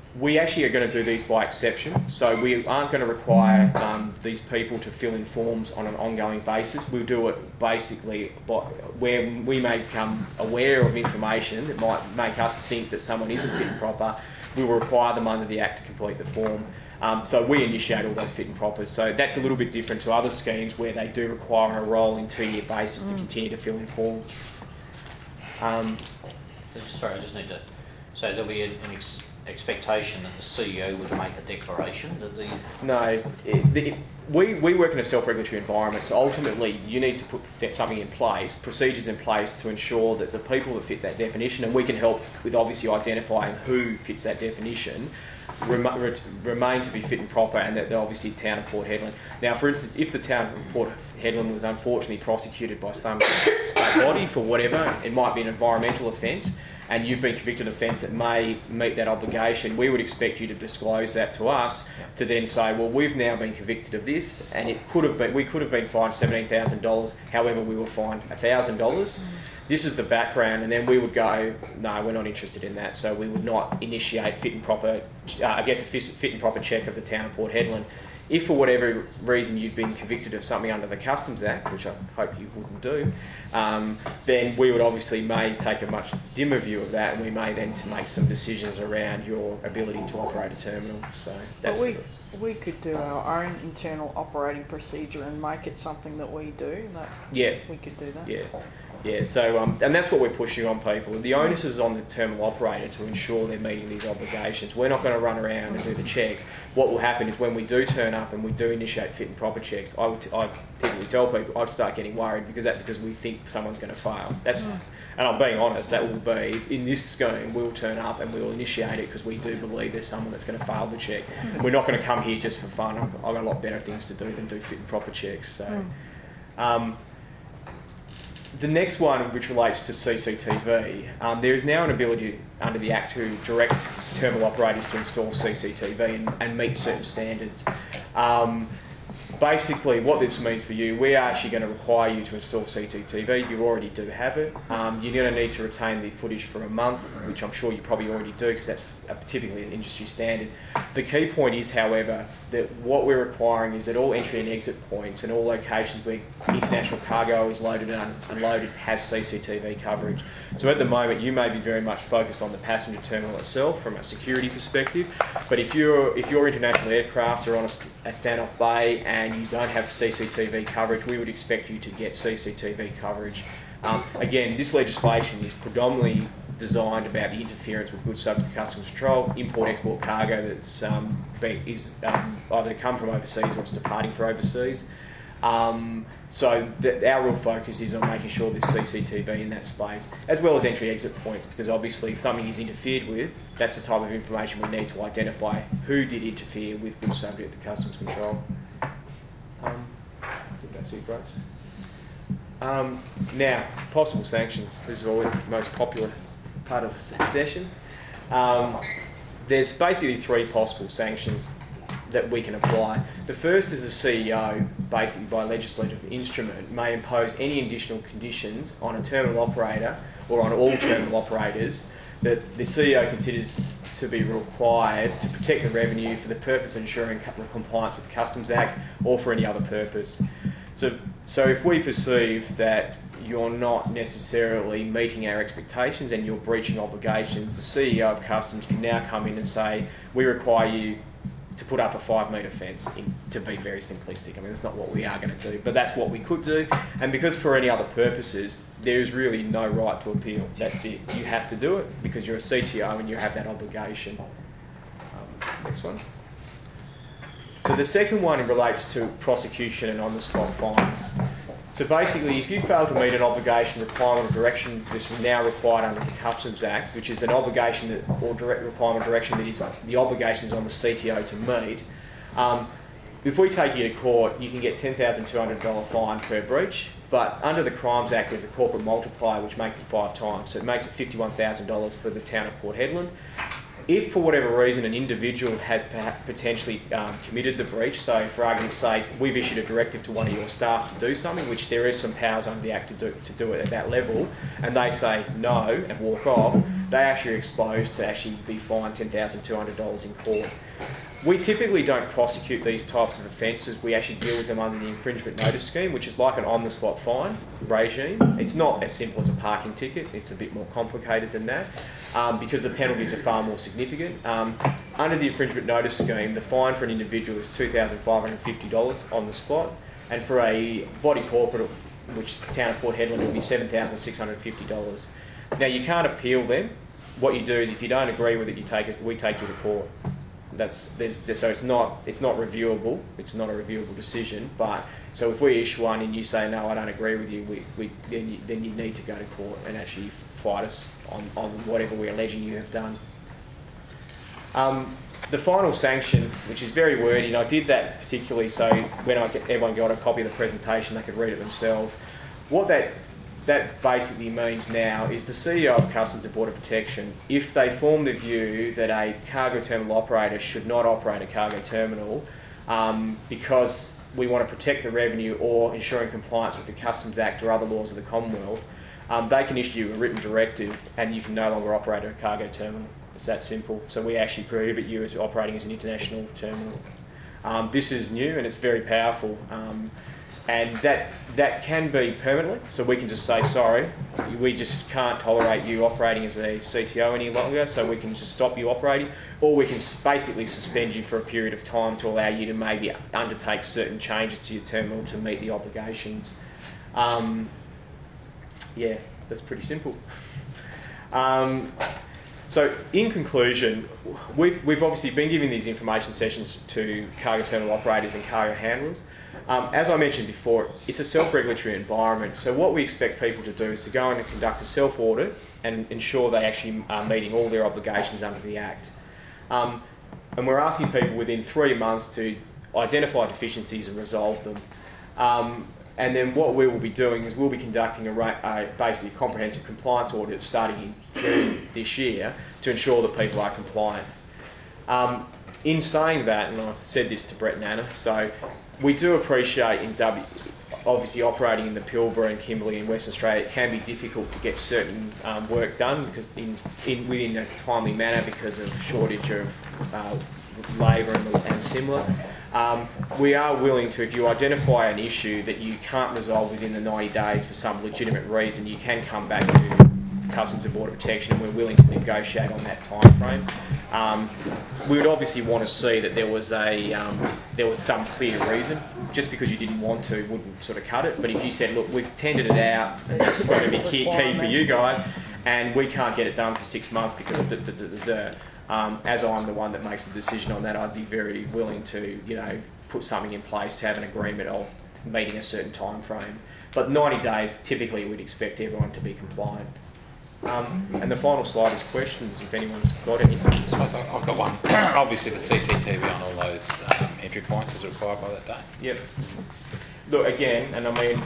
we actually are going to do these by exception. So we aren't going to require um, these people to fill in forms on an ongoing basis. We'll do it basically by, where we may become aware of information that might make us think that someone isn't fit and proper. We will require them under the Act to complete the form. Um, so we initiate all those fit and propers. So that's a little bit different to other schemes where they do require a rolling two-year basis mm. to continue to fill in forms. Um, Sorry, I just need to... So there'll be an ex- expectation that the C E O would make a declaration that the... No, it, it, we, we work in a self-regulatory environment, so ultimately you need to put something in place, procedures in place to ensure that the people that fit that definition, and we can help with obviously identifying who fits that definition, rem- remain to be fit and proper, and that they're obviously town of Port Hedland. Now, for instance, if the town of Port Hedland was unfortunately prosecuted by some state body for whatever, it might be an environmental offence, and you've been convicted of an offence that may meet that obligation, we would expect you to disclose that to us to then say, well, we've now been convicted of this, and it could have been, we could have been fined seventeen thousand dollars, however we were fined one thousand dollars. This is the background, and then we would go, no, we're not interested in that, so we would not initiate fit and proper, uh, I guess a fit and proper check of the town of Port Hedland. If for whatever reason you've been convicted of something under the Customs Act, which I hope you wouldn't do, um, then we would obviously may take a much dimmer view of that, and we may then to make some decisions around your ability to operate a terminal. So that's. But we we could do our own internal operating procedure and make it something that we do. That yeah, we could do that. Yeah. Yeah, so um, and that's what we're pushing on people. The onus is on the terminal operator to ensure they're meeting these obligations. We're not going to run around and do the checks. What will happen is when we do turn up and we do initiate fit and proper checks, I would t- I typically tell people I'd start getting worried because that because we think someone's going to fail. That's mm. And I'm being honest, that will be in this scheme. We'll turn up and we'll initiate it because we do believe there's someone that's going to fail the check. Mm. We're not going to come here just for fun. I've, I've got a lot better things to do than do fit and proper checks. So. Mm. Um, The next one, which relates to C C T V, um, there is now an ability under the Act to direct terminal operators to install C C T V and, and meet certain standards. Um, basically, what this means for you, we are actually going to require you to install C C T V. You already do have it. Um, you're going to need to retain the footage for a month, which I'm sure you probably already do because that's typically an industry standard. The key point is, however, that what we're requiring is that all entry and exit points and all locations where international cargo is loaded and unloaded has C C T V coverage. So at the moment, you may be very much focused on the passenger terminal itself from a security perspective, but if you're if your international aircraft are on a, a standoff bay and you don't have C C T V coverage, we would expect you to get C C T V coverage. Um, again, this legislation is predominantly designed about the interference with goods subject to customs control, import-export cargo that's um, been, is um, either come from overseas or it's departing for overseas. Um, so th- our real focus is on making sure there's C C T V in that space, as well as entry-exit points, because obviously if something is interfered with, that's the type of information we need to identify who did interfere with goods subject to customs control. Um, I think that's it, Grace. Um, now, possible sanctions. This is always the most popular part of the session. Um, there's basically three possible sanctions that we can apply. The first is the C E O, basically by legislative instrument, may impose any additional conditions on a terminal operator or on all terminal operators that the C E O considers to be required to protect the revenue for the purpose of ensuring compliance with the Customs Act or for any other purpose. So, so if we perceive that you're not necessarily meeting our expectations and you're breaching obligations, the C E O of Customs can now come in and say, we require you to put up a five metre fence, in, to be very simplistic. I mean, that's not what we are going to do, but that's what we could do. And because for any other purposes, there is really no right to appeal. That's it. You have to do it because you're a C T O and you have that obligation. Um, next one. So the second one relates to prosecution and on-the-spot fines. So basically, if you fail to meet an obligation, requirement, or direction that's now required under the Customs Act, which is an obligation that, or direct requirement, direction that is the obligation is on the C T O to meet, um, if we take you to court, you can get ten thousand two hundred dollars fine per breach. But under the Crimes Act, there's a corporate multiplier which makes it five times, so it makes it fifty-one thousand dollars for the town of Port Hedland. if for whatever reason an individual has perhaps potentially um, committed the breach, so for argument's sake, we've issued a directive to one of your staff to do something, which there is some powers under the Act to do, to do it at that level, and they say no and walk off, they actually are exposed to actually be fined ten thousand two hundred dollars in court. We typically don't prosecute these types of offences. We actually deal with them under the infringement notice scheme, which is like an on-the-spot fine regime. It's not as simple as a parking ticket. It's a bit more complicated than that um, because the penalties are far more significant. Um, under the infringement notice scheme, the fine for an individual is two thousand five hundred fifty dollars on the spot, and for a body corporate, which Town of Port Hedland, will be seven thousand six hundred fifty dollars. Now, you can't appeal them. What you do is, if you don't agree with it, you take us, we take you to court. That's there's, there's, so it's not it's not reviewable. It's not a reviewable decision. But so if we issue one and you say no, I don't agree with you, we, we then you, then you need to go to court and actually fight us on, on whatever we're alleging you have done. Um, the final sanction, which is very wordy, and I did that particularly so when I get, everyone got a copy of the presentation, they could read it themselves. What that that basically means now is the C E O of Customs and Border Protection, if they form the view that a cargo terminal operator should not operate a cargo terminal um, because we want to protect the revenue or ensuring compliance with the Customs Act or other laws of the Commonwealth, um, they can issue a written directive and you can no longer operate a cargo terminal. It's that simple. So we actually prohibit you as operating as an international terminal. Um, this is new and it's very powerful. Um, And that that can be permanently, so we can just say, sorry, we just can't tolerate you operating as a C T O any longer, so we can just stop you operating, or we can basically suspend you for a period of time to allow you to maybe undertake certain changes to your terminal to meet the obligations. Um, yeah, that's pretty simple. Um, so in conclusion, we've, we've obviously been giving these information sessions to cargo terminal operators and cargo handlers. Um, as I mentioned before, it's a self-regulatory environment, so what we expect people to do is to go in and conduct a self-audit and ensure they actually are meeting all their obligations under the Act. Um, and we're asking people within three months to identify deficiencies and resolve them. Um, and then what we will be doing is we'll be conducting a, a basically comprehensive compliance audit starting in June this year to ensure that people are compliant. Um, in saying that, and I've said this to Brett and Anna, so we do appreciate in W, obviously operating in the Pilbara and Kimberley in Western Australia, it can be difficult to get certain um, work done because in, in within a timely manner because of shortage of uh, labour and, and similar. Um, we are willing to, if you identify an issue that you can't resolve within the ninety days for some legitimate reason, you can come back to Customs and Border Protection, and we're willing to negotiate on that time frame. Um, we would obviously want to see that there was a um, there was some clear reason. Just because you didn't want to wouldn't sort of cut it. But if you said, look, we've tendered it out, and that's going to be key, key for you guys, and we can't get it done for six months because of the, the, the, the um, as I'm the one that makes the decision on that, I'd be very willing to, you know, put something in place to have an agreement of meeting a certain time frame. But ninety days, typically, we'd expect everyone to be compliant. Um, and the final slide is questions, if anyone's got any. I suppose I- I've got one. Obviously, the C C T V on all those um, entry points is required by that date. Yep. Look, again, and I mean,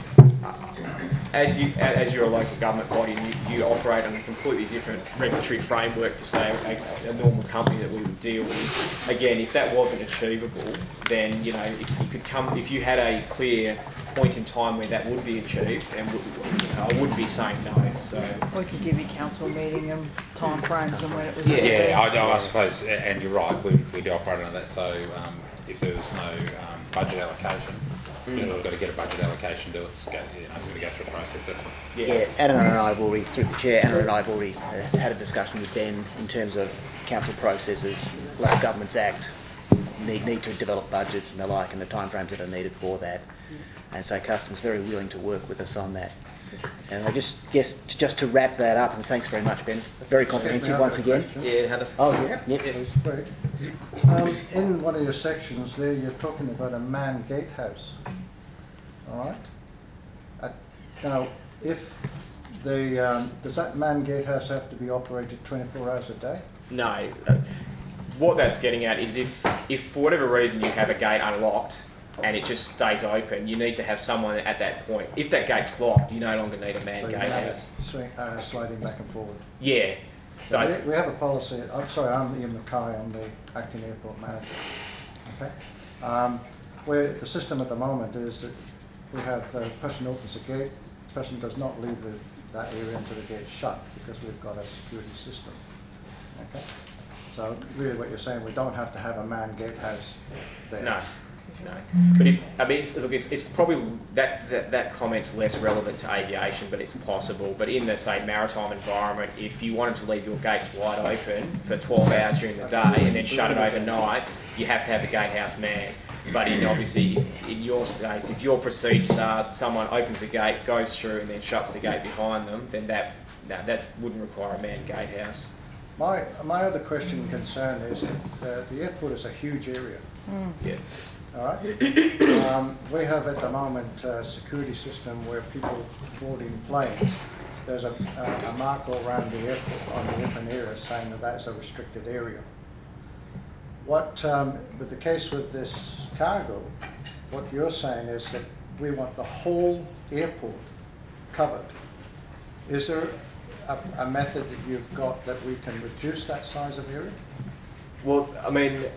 as you as you're a local government body, you, you operate on a completely different regulatory framework to say a, a normal company that we would deal with. Again, if that wasn't achievable, then you know if you could come if you had a clear point in time where that would be achieved, and would, you know, I wouldn't be saying no. So We could give you council meeting and time frames and when it was. Yeah, I, I suppose, and you're right, we, we do operate on that, so um, if there was no um, budget allocation, mm. you know, we've got to get a budget allocation, do it, it's, go, you know, it's going to go through a process, that's what. yeah. Yeah, Anna and I have already, through the chair, Anna and I have already uh, had a discussion with Ben in terms of council processes, Local Governments Act, need, need to develop budgets and the like, and the timeframes that are needed for that. And so Customs very willing to work with us on that. And I just guess to, just to wrap that up, and thanks very much, Ben. Very comprehensive once again. Yeah, had a Oh, yeah. Yep. Please speak. Um, in one of your sections there, you're talking about a manned gatehouse. All right. Uh, now, if the um, does that manned gatehouse have to be operated twenty-four hours a day? No. Uh, what that's getting at is if if for whatever reason you have a gate unlocked and it just stays open, you need to have someone at that point. If that gate's locked, you no longer need a manned So you gatehouse. have it swing, uh, sliding back and forward. Yeah, So we, we have a policy. I'm sorry, I'm Ian Mackay. I'm the acting airport manager. Okay. Um, where the system at the moment is that we have a person opens a gate, person does not leave the, that area until the gate's shut because we've got a security system. Okay. So really, what you're saying, we don't have to have a manned gatehouse there. no. No, but if I mean, it's, look, it's, it's probably that's, that that comment's less relevant to aviation, but it's possible. But in the say maritime environment, if you wanted to leave your gates wide open for twelve hours during the day and then shut it overnight, you have to have the gatehouse manned. But in obviously, if, in your case, if your procedures are someone opens a gate, goes through, and then shuts the gate behind them, then that no, that wouldn't require a manned gatehouse. My my other question and concern is that uh, the airport is a huge area. Mm. Yeah. All right. Um, we have at the moment a security system where people boarding planes, there's a, a, a mark all around the airport on the open area saying that that's a restricted area. What, um, with the case with this cargo, what you're saying is that we want the whole airport covered. Is there a, a method that you've got that we can reduce that size of area? Well, I mean,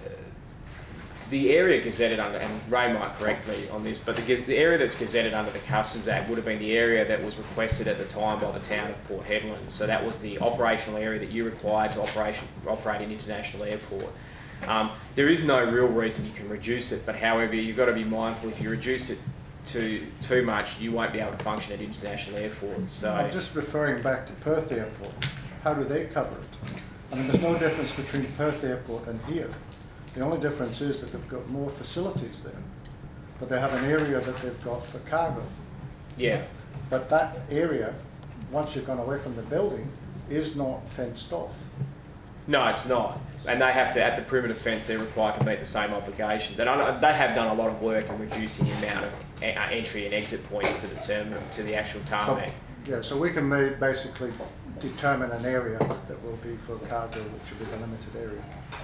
the area gazetted under, and Ray might correct me on this, but the, the area that's gazetted under the Customs Act would have been the area that was requested at the time by the town of Port Hedland. So that was the operational area that you required to operation, operate an international airport. Um, there is no real reason you can reduce it, but however, you've got to be mindful if you reduce it to too much, you won't be able to function at international airports. So I'm just referring back to Perth Airport. How do they cover it? I mean, there's no difference between Perth Airport and here. The only difference is that they've got more facilities there, but they have an area that they've got for cargo. yeah. But that area, once you've gone away from the building, is not fenced off. No, it's not. And they have to, at the perimeter fence, they're required to meet the same obligations. And I know they have done a lot of work in reducing the amount of uh, entry and exit points to the terminal, to the actual tarmac. So, yeah, so we can ma- basically determine an area that will be for cargo, which will be the limited area.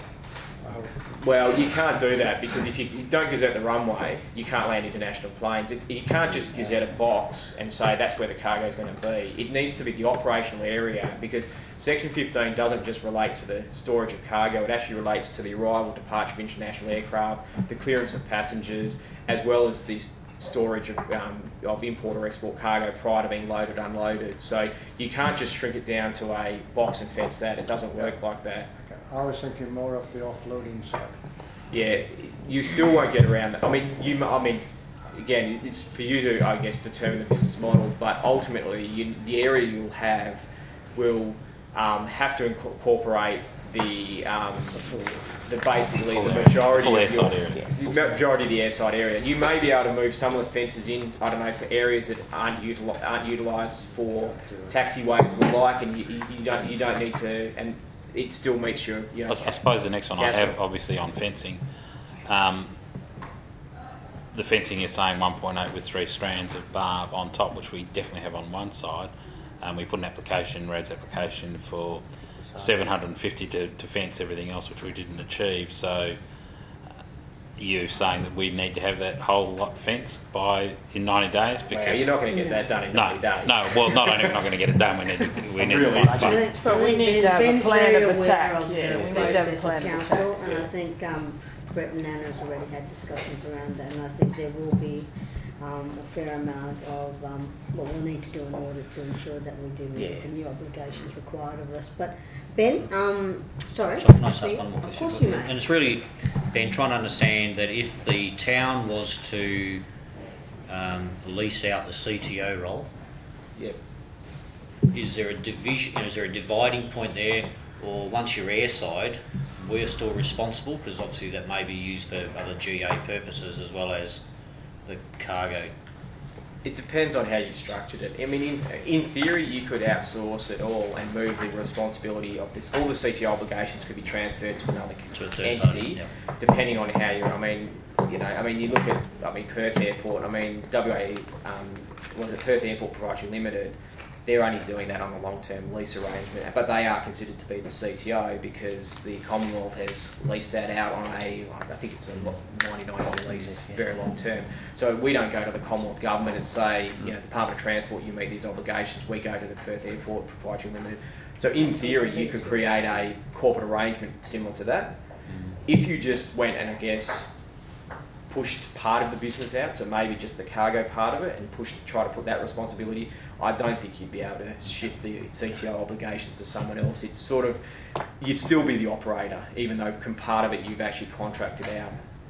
I hope. Well, you can't do that because if you, you don't gazette the runway, you can't land international planes. It's, you can't just gazette a box and say that's where the cargo is going to be. It needs to be the operational area because Section fifteen doesn't just relate to the storage of cargo, it actually relates to the arrival, departure of international aircraft, the clearance of passengers, as well as the storage of, um, of import or export cargo prior to being loaded, unloaded. So you can't just shrink it down to a box and fence that. It doesn't work like that. Okay. I was thinking more of the offloading side. Yeah, you still won't get around that. I mean, you. I mean, again, it's for you to, I guess, determine the business model. But ultimately, you, the area you'll have will um, have to incorporate the um, the basically the majority full of your, airside area. the majority of the airside area. You may be able to move some of the fences in. I don't know, for areas that aren't utili- aren't utilised for taxiways and the like, and you, you, you don't you don't need to and. It still meets your, you know, I, I suppose the next one I gas- have, obviously on fencing, um, the fencing is saying one point eight with three strands of barb on top, which we definitely have on one side. Um, we put an application, Rad's application, for seven hundred fifty to, to fence everything else, which we didn't achieve. So uh, you saying that we need to have that whole lot fenced by in ninety days? Because well, you're not going to get that done in no, ninety days. no. Well, not only are we not going to get it done, we need to we need Really to fence like it. it. But we need to have a Ben's plan very of aware attack, of yeah, the we need to have a process plan of of council, attack. and I think um, Brett and Anna's already had discussions around that, and I think there will be um, a fair amount of um, what we'll need to do in order to ensure that we do meet Yeah. the new obligations required of us. But Ben, um, sorry, So can I just See, ask one more of question? course you And may. it's really, Ben, trying to understand that if the town was to um, lease out the C T O role, Yep. is there a division? Is there a dividing point there, or once you're airside, we're still responsible because obviously that may be used for other G A purposes as well as the cargo. It depends on how you structured it. I mean, in, in theory, you could outsource it all and move the responsibility of this. All the C T O obligations could be transferred to another To a third entity, party, yep. depending on how you're. I mean, you know, I mean, you look at, I mean, Perth Airport. I mean, W A, um, was it Perth Airport Proprietary Limited? they're only doing that on a long-term lease arrangement, but they are considered to be the C T O because the Commonwealth has leased that out on a, I think it's a ninety-nine year lease, it's very long term. So we don't go to the Commonwealth Government and say, you know, Department of Transport, you meet these obligations. We go to the Perth Airport Proprietary Limited. So in theory, you could create a corporate arrangement similar to that. If you just went and, I guess, pushed part of the business out, so maybe just the cargo part of it, and pushed, try to put that responsibility, I don't think you'd be able to shift the C T O obligations to someone else. It's sort of, you'd still be the operator, even though part of it you've actually contracted out.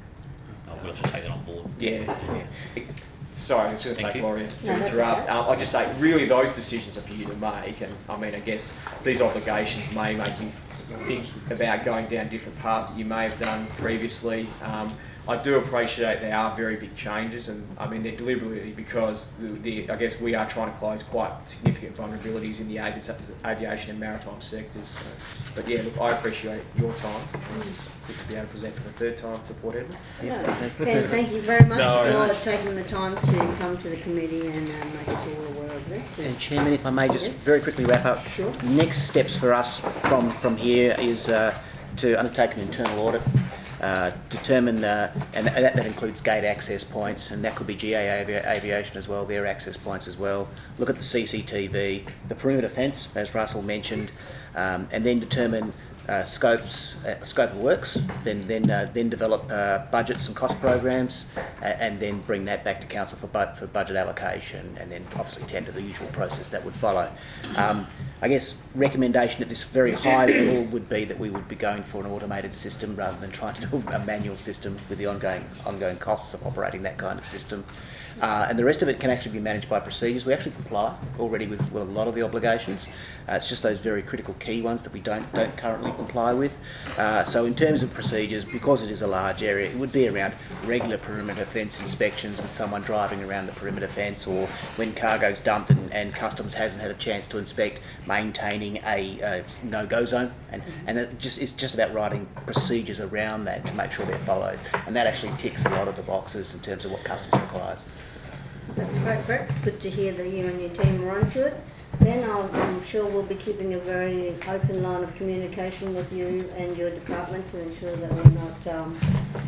I'll have to take that on board. Yeah. yeah. Sorry, I was going to Thank say, you. Gloria, to No, that's interrupt. okay. Um, I'll just say, really, those decisions are for you to make. And I mean, I guess these obligations may make you think about going down different paths that you may have done previously. Um, I do appreciate they are very big changes, and I mean they're deliberately because the, the I guess we are trying to close quite significant vulnerabilities in the avi- aviation and maritime sectors. So, but yeah, look, I appreciate your time. It's good to be able to present for the third time to Port Edward. No. Ken, thank you very much No worries. for taking the time to come to the committee and uh, make us all aware of this. And Chairman, if I may just Yes. very quickly wrap up. Sure. Next steps for us from, from here is uh, to undertake an internal audit, uh, determine, uh, and that, that includes gate access points, and that could be G A Avi- Aviation as well, their access points as well. Look at the C C T V, the perimeter fence, as Russell mentioned, um, and then determine uh, scopes, uh, scope of works, then then uh, then develop uh, budgets and cost programs, uh, and then bring that back to council for, bu- for budget allocation, and then obviously tender the usual process that would follow. Um, I guess recommendation at this very high level would be that we would be going for an automated system rather than trying to do a manual system with the ongoing ongoing costs of operating that kind of system. Uh, and the rest of it can actually be managed by procedures. We actually comply already with, with a lot of the obligations. Uh, it's just those very critical key ones that we don't don't currently comply with. Uh, so in terms of procedures, because it is a large area, it would be around regular perimeter fence inspections with someone driving around the perimeter fence, or when cargo's dumped and, and customs hasn't had a chance to inspect, maintaining a uh, no-go zone. And, and it just it's just about writing procedures around that to make sure they're followed. And that actually ticks a lot of the boxes in terms of what customs requires. That's great, Brett. Good to hear that you and your team are onto it. Ben, I'm, I'm sure we'll be keeping a very open line of communication with you and your department to ensure that we're not um,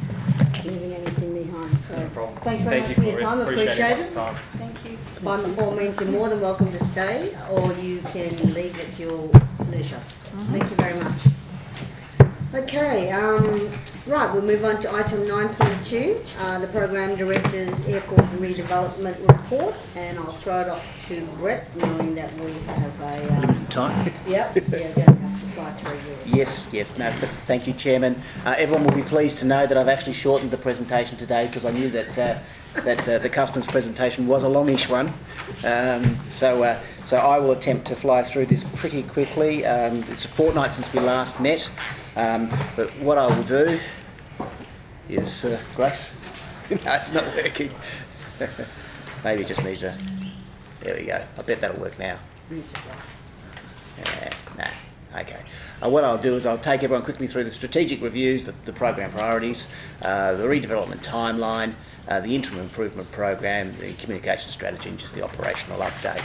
leaving anything behind. So No problem. thanks very Thank much you for your for time. appreciate Appreciate everyone's it. time. Thank you. By all means, you're more than welcome to stay, or you can leave at your leisure. Thank you very much. Okay, um, right, we'll move on to item nine point two, uh, the Program Director's Airport Redevelopment Report, and I'll throw it off to Brett, knowing that we have a... Uh, Limited time. yep, we're going to have to fly through yours. Yes, yes. No, th- thank you, Chairman. Uh, everyone will be pleased to know that I've actually shortened the presentation today because I knew that uh, that uh, the customs presentation was a longish one. Um, so, uh, so I will attempt to fly through this pretty quickly. Um, it's a fortnight since we last met, um, but what I will do is, uh, Grace. No, it's not working. Maybe it just needs a. There we go. I bet that'll work now. Yeah, nah, okay. Uh, what I'll do is I'll take everyone quickly through the strategic reviews, the, the program priorities, uh, the redevelopment timeline, uh, the interim improvement program, the communication strategy, and just the operational update.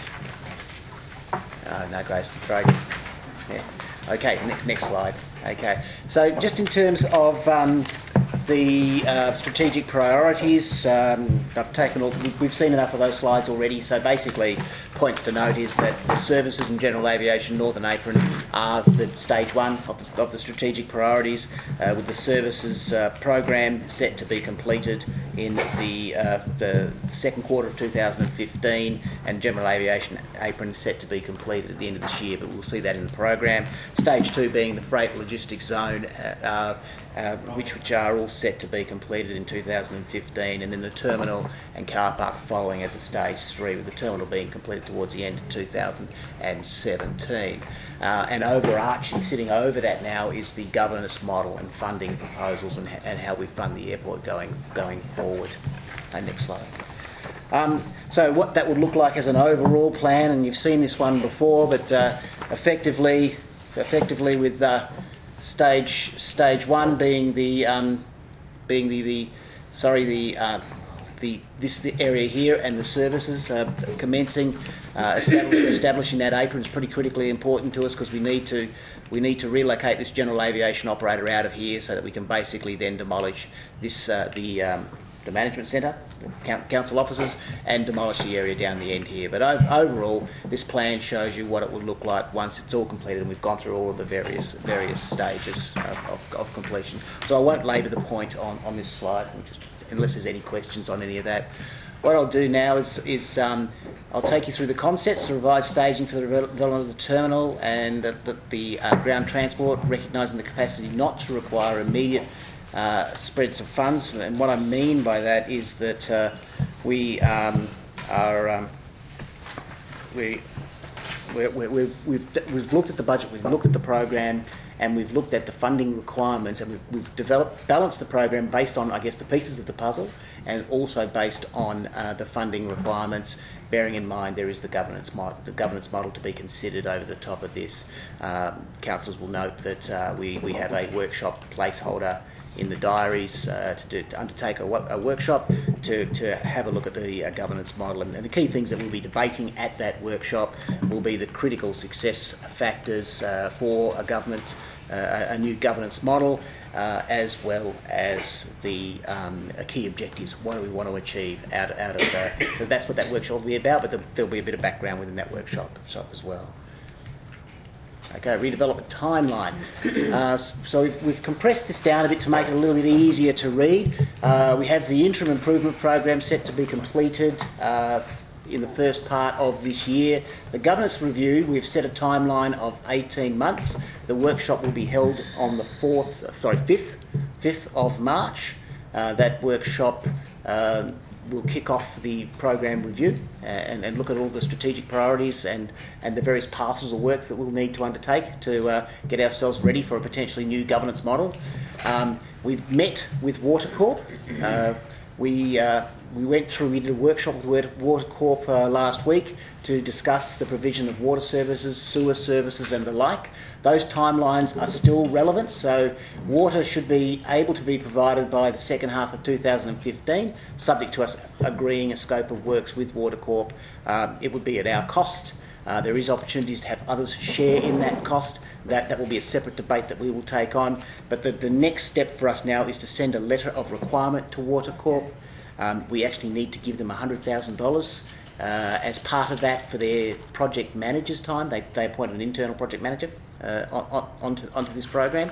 Uh, no, Grace, throw. Yeah. Okay, next next slide. Okay, so just in terms of um, the uh, strategic priorities, um, I've taken all, we've seen enough of those slides already, so basically points to note is that the services and general aviation Northern Apron are the stage one of the, of the strategic priorities, uh, with the services uh, program set to be completed in the, uh, the second quarter of two thousand fifteen, and general aviation apron set to be completed at the end of this year, but we'll see that in the program. Stage two being the freight logistics zone, uh, uh, which, which are all set to be completed in two thousand fifteen, and then the terminal and car park following as a stage three, with the terminal being completed towards the end of two thousand seventeen. Uh, and overarching, sitting over that now, is the governance model and funding proposals and, and how we fund the airport going going forward. Uh, next slide. Um, so what that would look like as an overall plan, and you've seen this one before, but uh, effectively, effectively with uh, stage stage one being the um, being the, the sorry the uh, the this the area here and the services uh, commencing Uh, establish, establishing that apron is pretty critically important to us because we need to we need to relocate this general aviation operator out of here so that we can basically then demolish this uh, the um, the management centre, the council offices, and demolish the area down the end here. But o- overall, this plan shows you what it would look like once it's all completed and we've gone through all of the various various stages of, of, of completion. So I won't labour the point on, on this slide, just, unless there's any questions on any of that. What I'll do now is, is um, I'll take you through the concepts, the revised staging for the development of the terminal and the, the, the uh, ground transport, recognising the capacity not to require immediate Uh, spreads of funds, and what I mean by that is that uh, we um, are um, we we're, we're, we've we've we've looked at the budget, we've looked at the program, and we've looked at the funding requirements, and we've, we've developed balanced the program based on, I guess, the pieces of the puzzle, and also based on uh, the funding requirements. Bearing in mind there is the governance model, the governance model to be considered over the top of this. Um, councillors will note that uh, we we have a workshop placeholder in the diaries uh, to, do, to undertake a, a workshop to, to have a look at the uh, governance model. And, and the key things that we'll be debating at that workshop will be the critical success factors uh, for a government, uh, a new governance model, uh, as well as the um, key objectives. What do we want to achieve out, out of that? So that's what that workshop will be about, but there, there'll be a bit of background within that workshop so as well. Okay, redevelopment timeline. Uh, so we've, we've compressed this down a bit to make it a little bit easier to read. Uh, we have the interim improvement program set to be completed uh, in the first part of this year. The governance review, we've set a timeline of eighteen months. The workshop will be held on the fourth, sorry, fifth, fifth of March. Uh, that workshop um, will kick off the program review uh, and, and look at all the strategic priorities and, and the various parcels of work that we'll need to undertake to uh, get ourselves ready for a potentially new governance model. Um, we've met with Watercorp. Uh, we uh, we went through, we did a workshop with Watercorp uh, last week to discuss the provision of water services, sewer services and the like. Those timelines are still relevant, so water should be able to be provided by the second half of two thousand fifteen, subject to us agreeing a scope of works with Watercorp. Um, it would be at our cost. Uh, there is opportunities to have others share in that cost. That, that will be a separate debate that we will take on. But the, the next step for us now is to send a letter of requirement to Watercorp. Um, we actually need to give them one hundred thousand dollars uh, as part of that for their project manager's time. They, they appoint an internal project manager uh, on, on, onto, onto this program.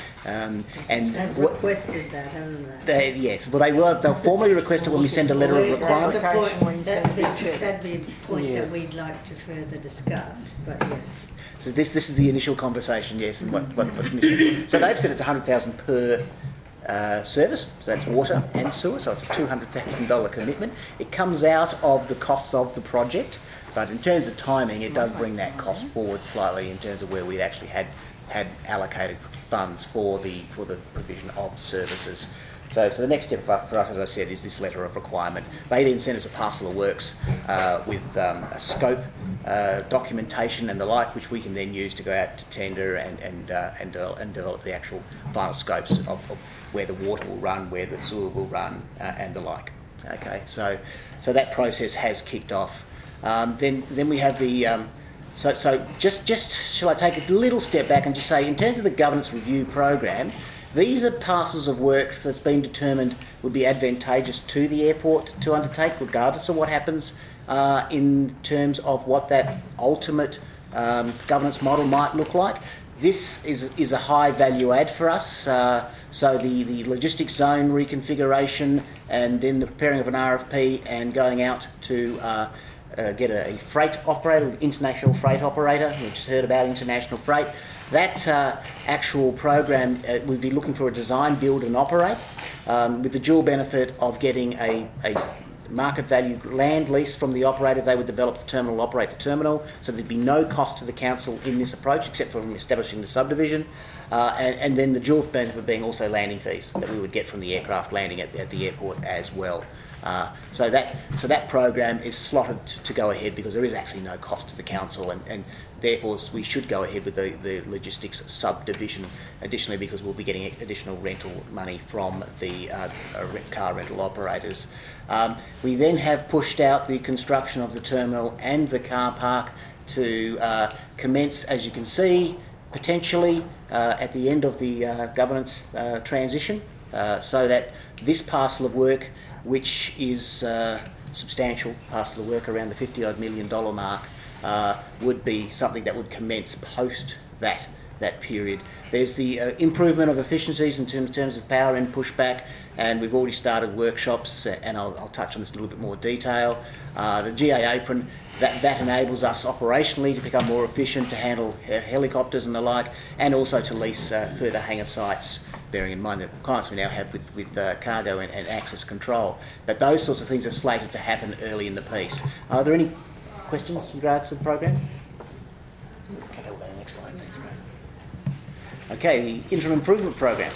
Um, and They've what, requested that, haven't they? they, yes, well, they will. They'll formally request it when we send a letter of requirement. That's a Application when you point, that'd, send be, it. that'd be a point Yes. that we'd like to further discuss, but yes. So this this is the initial conversation, yes. And what, what, what's initial. So they've said it's one hundred thousand dollars per uh, service, so that's water and sewer, so it's a two hundred thousand dollars commitment. It comes out of the costs of the project, but in terms of timing, it does bring that cost forward slightly in terms of where we'd actually had had allocated funds for the for the provision of services. So, so the next step for, for us, as I said, is this letter of requirement. They then send us a parcel of works uh, with um, a scope, uh, documentation and the like, which we can then use to go out to tender and and uh, and, de- and develop the actual final scopes of, of where the water will run, where the sewer will run, uh, and the like. Okay, so so that process has kicked off. Um, then then we have the um, so so just just shall I take a little step back and just say, in terms of the governance review program, these are parcels of works that's been determined would be advantageous to the airport to undertake, regardless of what happens uh, in terms of what that ultimate um, governance model might look like. This is is a high value add for us. Uh, so the, the logistics zone reconfiguration and then the preparing of an R F P and going out to uh, uh, get a, a freight operator, an international freight operator. We've just heard about international freight. That uh, actual program, uh, we'd be looking for a design, build and operate um, with the dual benefit of getting a, a market value land lease from the operator. They would develop the terminal, operate the terminal, so there'd be no cost to the council in this approach except for establishing the subdivision, uh, and, and then the dual benefit being also landing fees that we would get from the aircraft landing at, at the airport as well. Uh, so that so that program is slotted to, to go ahead because there is actually no cost to the council, and, and therefore we should go ahead with the, the logistics subdivision. Additionally, because we'll be getting additional rental money from the uh, car rental operators. Um, we then have pushed out the construction of the terminal and the car park to uh, commence, as you can see, potentially uh, at the end of the uh, governance uh, transition, uh, so that this parcel of work, which is uh, substantial parcel of work around the fifty odd million dollar mark, uh, would be something that would commence post that that period. There's the uh, improvement of efficiencies in terms, terms of power and pushback, and we've already started workshops, and I'll, I'll touch on this in a little bit more detail. Uh, the G A apron, that, that enables us operationally to become more efficient, to handle uh, helicopters and the like, and also to lease uh, further hangar sites, bearing in mind the requirements we now have with, with uh, cargo and, and access control. But those sorts of things are slated to happen early in the piece. Are there any questions in regards to the program? Okay, we'll go to the next slide. Thanks, Grace. Okay, the interim improvement program.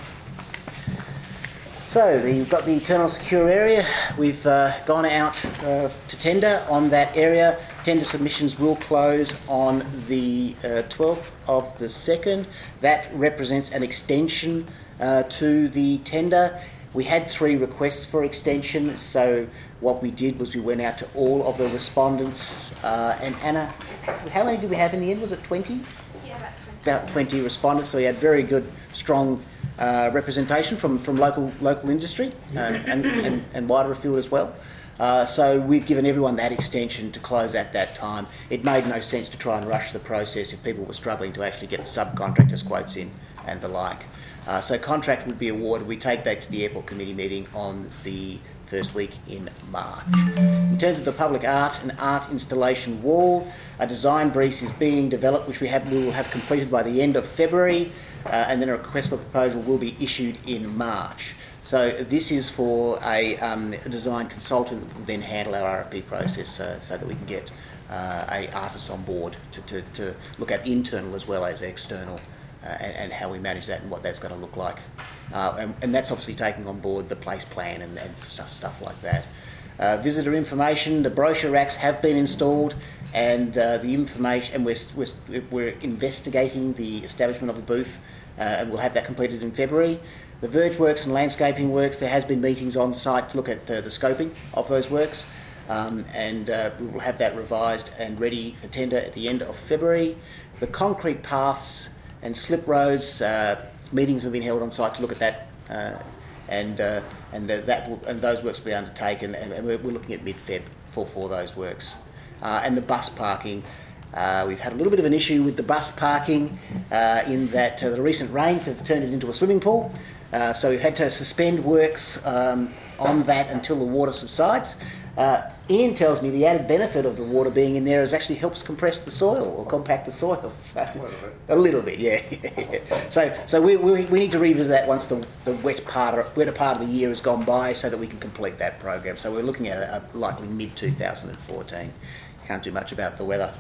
So we've got the terminal secure area. We've uh, gone out uh, to tender on that area. Tender submissions will close on the uh, twelfth of the second. That represents an extension uh, to the tender. We had three requests for extension, so what we did was we went out to all of the respondents. Uh, and Anna, how many did we have in the end? Was it twenty? Yeah, about twenty. About twenty respondents, so we had very good, strong uh, representation from, from local local industry um, and, and, and wider afield as well. Uh, so we've given everyone that extension to close at that time. It made no sense to try and rush the process if people were struggling to actually get the subcontractors' quotes in and the like. Uh, so contract would be awarded. We take that to the airport committee meeting on the first week in March. In terms of the public art and art installation wall, a design brief is being developed, which we have we will have completed by the end of February, uh, and then a request for proposal will be issued in March. So this is for a, um, a design consultant that will then handle our R F P process, uh, so that we can get uh, a artist on board to, to, to look at internal as well as external, uh, and, and how we manage that and what that's going to look like. Uh, and, and that's obviously taking on board the place plan and, and stuff, stuff like that. Uh, visitor information, the brochure racks have been installed, and uh, the information, and we're, we're, we're investigating the establishment of a booth, uh, and we'll have that completed in February. The verge works and landscaping works, there has been meetings on site to look at the, the scoping of those works, um, and uh, we will have that revised and ready for tender at the end of February. The concrete paths and slip roads, uh, meetings have been held on site to look at that, uh, and uh, and the, that will, and those works will be undertaken, and, and we're, we're looking at mid-Feb for, for those works. Uh, and the bus parking, uh, we've had a little bit of an issue with the bus parking uh, in that uh, the recent rains have turned it into a swimming pool. Uh, so we've had to suspend works um, on that until the water subsides. Uh, Ian tells me the added benefit of the water being in there is actually helps compress the soil or compact the soil. So, a little bit. A little bit, yeah. so so we, we we need to revisit that once the, the wet part of, wetter part of the year has gone by, so that we can complete that program. So we're looking at a, a likely mid twenty fourteen. Can't do much about the weather.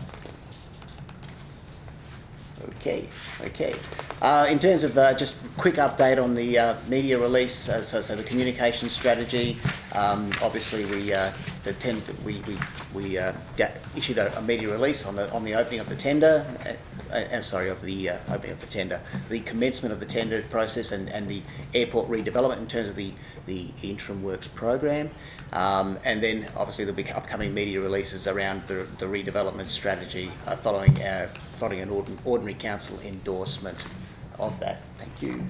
Okay, okay. Uh, in terms of uh, just quick update on the uh, media release, uh, so, so the communication strategy. Um, obviously, we uh, the ten, we we, we uh, got, issued a, a media release on the on the opening of the tender. Uh, I'm sorry, of the uh, opening of the tender, the commencement of the tender process, and, and the airport redevelopment in terms of the the interim works program. Um, and then obviously there'll be upcoming media releases around the, the redevelopment strategy uh, following uh, following an ordin- ordinary council endorsement of that. Thank you.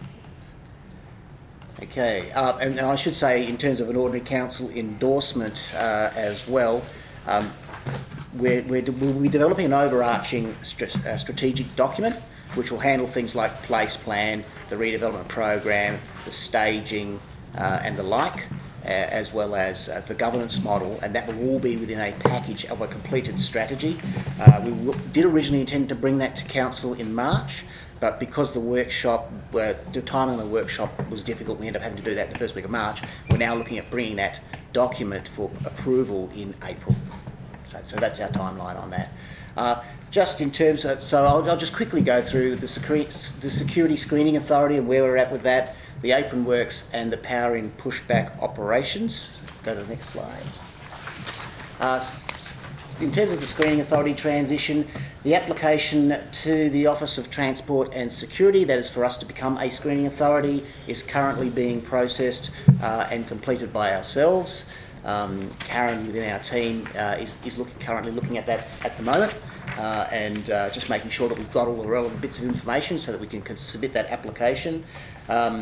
Okay, uh, and, and I should say in terms of an ordinary council endorsement uh, as well, um, we're, we're de- we'll be developing an overarching st- uh, strategic document which will handle things like place plan, the redevelopment program, the staging uh, and the like. Uh, as well as uh, the governance model, and that will all be within a package of a completed strategy. Uh, we w- did originally intend to bring that to council in March, but because the workshop, uh, the timing of the workshop was difficult, we ended up having to do that in the first week of March. We're now looking at bringing that document for approval in April. So, so that's our timeline on that. Uh, just in terms of, so I'll, I'll just quickly go through the, security, the Security Screening Authority and where we're at with that, the apron works and the power in pushback operations. go to the next slide. Uh, in terms of the Screening Authority transition, the application to the Office of Transport and Security, that is for us to become a Screening Authority, is currently being processed uh, and completed by ourselves. Um, Karen within our team uh, is, is looking, currently looking at that at the moment uh, and uh, just making sure that we've got all the relevant bits of information so that we can submit that application. Um,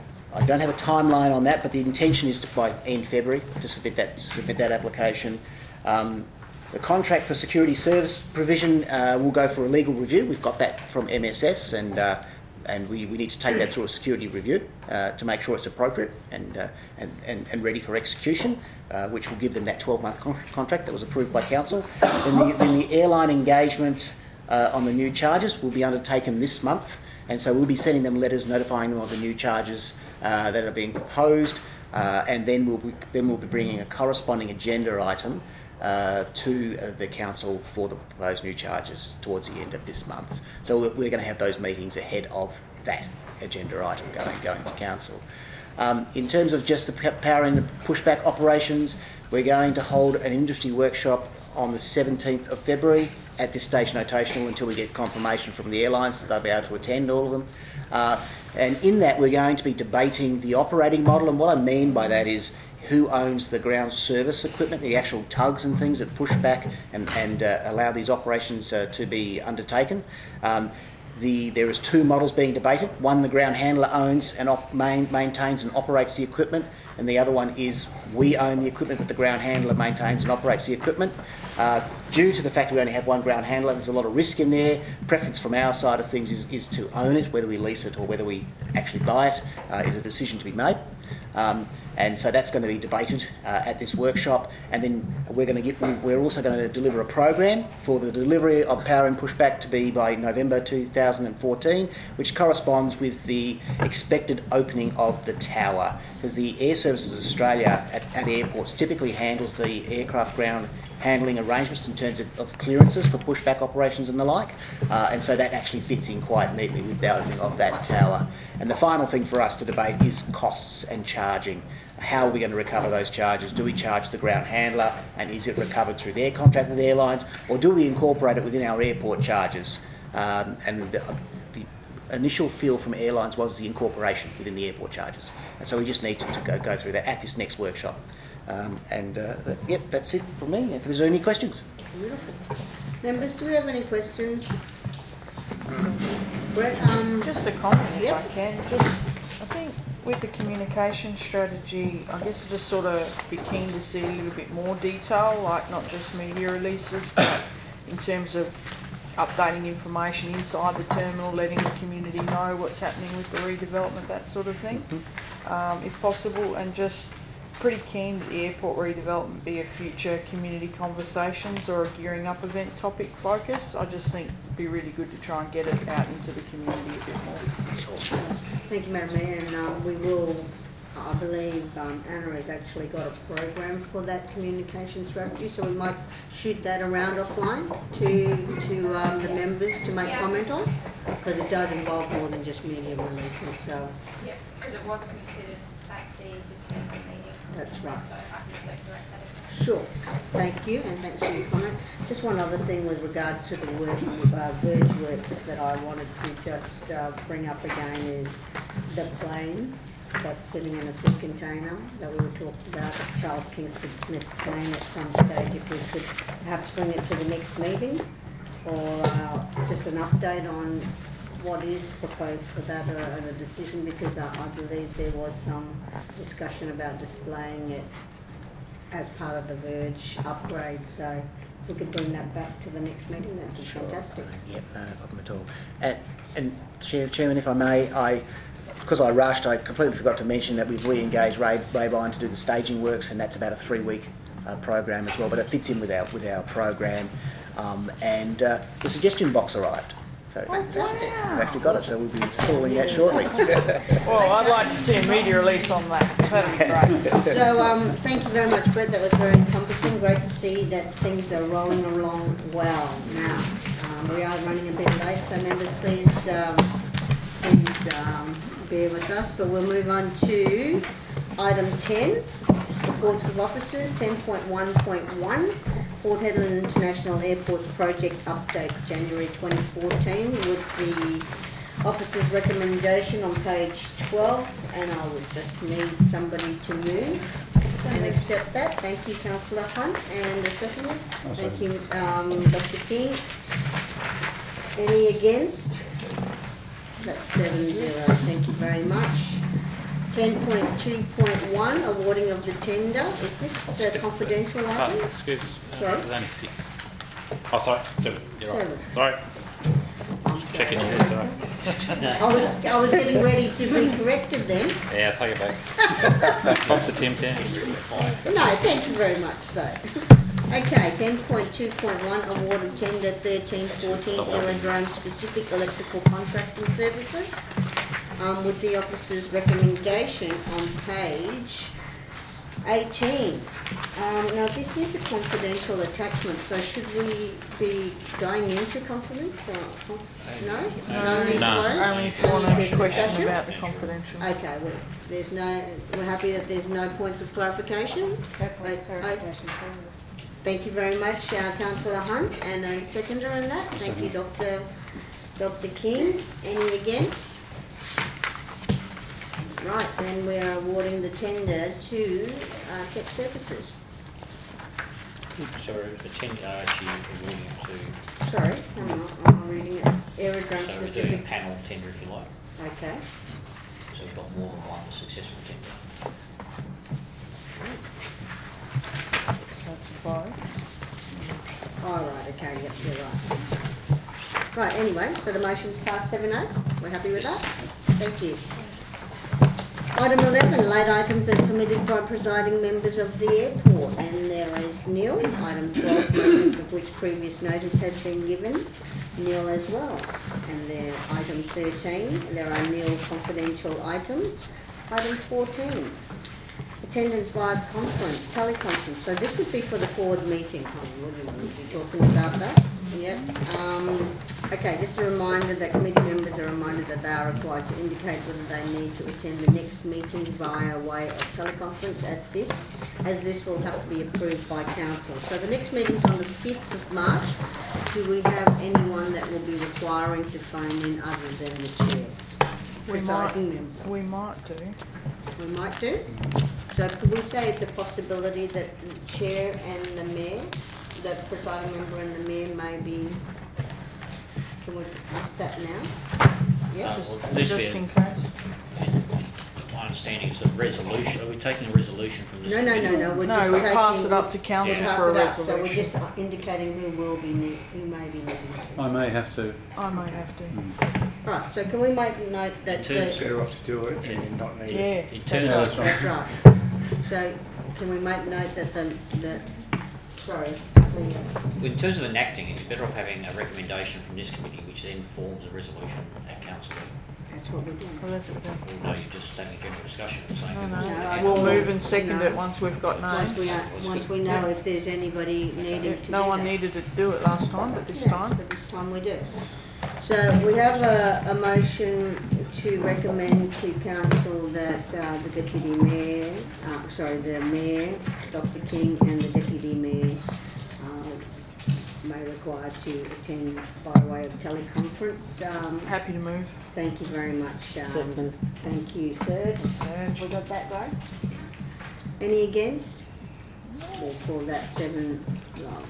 I don't have a timeline on that, but the intention is to, by end February to submit that submit that application. Um, the contract for security service provision uh, will go for a legal review. We've got that from M S S, and uh, and we, we need to take that through a security review uh, to make sure it's appropriate and uh, and, and and ready for execution, uh, which will give them that twelve-month con- contract that was approved by council. Then the, then the airline engagement uh, on the new charges will be undertaken this month, and so we'll be sending them letters notifying them of the new charges uh, that are being proposed, uh, and then we'll be, then we'll be bringing a corresponding agenda item Uh, to uh, the council for the proposed new charges towards the end of this month. So we're, we're going to have those meetings ahead of that agenda item going going to council. Um, in terms of just the p- power and pushback operations, we're going to hold an industry workshop on the seventeenth of February. At this stage, notational until we get confirmation from the airlines that they'll be able to attend all of them. Uh, and in that, we're going to be debating the operating model. And what I mean by that is who owns the ground service equipment, the actual tugs and things that push back and, and uh, allow these operations uh, to be undertaken. Um, the, there is two models being debated. One, the ground handler owns and op- main, maintains and operates the equipment, and the other one is we own the equipment, but the ground handler maintains and operates the equipment. Uh, due to the fact we only have one ground handler, there's a lot of risk in there. Preference from our side of things is, is to own it. Whether we lease it or whether we actually buy it uh, is a decision to be made. Um, and so that's going to be debated uh, at this workshop, and then we're going to get. We're also going to deliver a program for the delivery of power and pushback to be by November two thousand fourteen, which corresponds with the expected opening of the tower, because the Air Services Australia at, at airports typically handles the aircraft ground handling arrangements in terms of, of clearances for pushback operations and the like, uh, and so that actually fits in quite neatly with the opening of that tower. And the final thing for us to debate is costs and charging. How are we going to recover those charges? Do we charge the ground handler, and is it recovered through their contract with airlines, or do we incorporate it within our airport charges? Um, and the, the initial feel from airlines was the incorporation within the airport charges, and so we just need to, to go, go through that at this next workshop. Um, and uh, yep, that's it for me. If there's any questions. Beautiful. Members, do we have any questions? Brett, um, Just a comment if Yep. I can. Just, I think with the communication strategy, I guess I just sort of be keen to see a little bit more detail, like not just media releases, but in terms of updating information inside the terminal, letting the community know what's happening with the redevelopment, that sort of thing, Mm-hmm. um, if possible, and just pretty keen that the airport redevelopment be a future community conversations or a gearing up event topic focus. I just think it'd be really good to try and get it out into the community a bit more. Thank you, Madam Mayor, and um, we will, I believe um, Anna has actually got a program for that communication strategy, so we might shoot that around offline to to um, the members to make comment on, because it does involve more than just media releases. So yeah, because it was considered at the December meeting. That's right. So I can circulate that. Sure. Thank you, and thanks for your comment. Just one other thing with regard to the work, uh, Verge works that I wanted to just uh, bring up again is the plane that's sitting in a C I S container that we were talking about, Charles Kingsford Smith plane at some stage, if we could perhaps bring it to the next meeting, or uh, just an update on what is proposed for that, or and a decision, because I, I believe there was some discussion about displaying it as part of the Verge upgrade. So if we could bring that back to the next meeting, that'd be Sure. fantastic. Yep, no problem at all. And, and Chair, Chairman, if I may, I, because I rushed, I completely forgot to mention that we've re-engaged Ray, Raybine to do the staging works, and that's about a three-week uh, program as well. But it fits in with our with our program, um, and uh, the suggestion box arrived. So Fantastic. we've actually got it, so we'll be installing that shortly. Well, I'd like to see a media release on that. That'd be great. So um, thank you very much, Brett. That was very encompassing. Great to see that things are rolling along well now. Um, we are running a bit late, so members, please, um, please um, bear with us. But we'll move on to item ten, Reports of officers, ten point one point one, Port Hedland International Airport Project Update, January twenty fourteen, with the officer's recommendation on page twelve, and I would just need somebody to move and accept that. Thank you, Councillor Hunt, and a seconder. Thank you, um, Doctor King. Any against? That's seven zero. Thank you very much. ten point two point one, awarding of the tender. Is this a confidential Oh, item? excuse, uh, Sorry? there's only six. Oh, sorry, seven, you're right. Seven. Sorry, I'm checking in sorry. here, sorry. I was, I was getting ready to be corrected then. Yeah, I'll take it back. Councillor Tim Tam. No, thank you very much, so. Okay, ten point two point one, award of tender thirteen fourteen aerodrome specific electrical contracting services. Um, with the officer's recommendation on page eighteen. Um, now this is a confidential attachment, so should we be going into confidence or, no? No, need to No. vote? Only if you want to There's question discussion? about the confidential. Okay, well, there's no, we're happy that there's no points of clarification. I- Thank you very much, uh, Councillor Hunt, and a seconder on that. Thank you, Doctor Doctor King. Any against? Right, then we are awarding the tender to uh, Tech Services. So the tender are actually awarding it to, Sorry, hang on, I'm reading it. Aerodrome so we're doing a specific. panel tender if you like. Okay. So we've got more than one successful tender. That's a vote. All right, okay, yep, you're right. Right, anyway, so the motion's passed seven oh. We're happy with that? Thank you. Item eleven, late items as permitted by presiding members of the airport, and there is Neil. Item twelve, motions of which previous notice has been given. Neil as well. And there, item thirteen, there are Neil confidential items. Item fourteen, attendance via conference, teleconference. So this would be for the board meeting. Oh, we'll be talking about that. Yep. Um, okay, just a reminder that committee members are reminded that they are required to indicate whether they need to attend the next meeting via way of teleconference at this, as this will have to be approved by council. So the next meeting is on the fifth of March. Do we have anyone that will be requiring to phone in other than the chair? We Presiding might, member. we might do. We might do. So could we say the possibility that the chair and the mayor, the presiding member and the mayor may be, can we ask that now? Yes? Uh, well, Just Lucy, in case. my understanding is a resolution. Are we taking a resolution from this? No, no, no, committee? no, we're No, just we taking. pass it up to we council Yeah. pass for a it up, So we're resolution. just indicating who will be, need- who may be needing to. I may have to. I might have to. Right, so can we make a note that In terms the, Better off to do it Yeah. and not need Yeah. it. In that's terms Yeah, right, of, that's that's right. So can we make note that the, the, sorry, the- in terms of enacting it, you're better off having a recommendation from this committee, which then forms a resolution at council. that's what we're doing. Well, that's what we're doing. Or no, you're just having a general discussion and saying. No, who's no. gonna No, We'll I- move and second No. it once we've got Once we names. know, once we know if there's anybody needing to do No one that. needed to do it last time, but this Yeah, time. But this time we do. So we have a, a motion to recommend to council that uh, the deputy mayor, uh, sorry, the mayor, Doctor King, and the deputy mayor uh, may require to attend by way of teleconference. Um, Happy to move. thank you very much. Um, thank you, sir. Have we got that right? Any against? We'll call that seven love.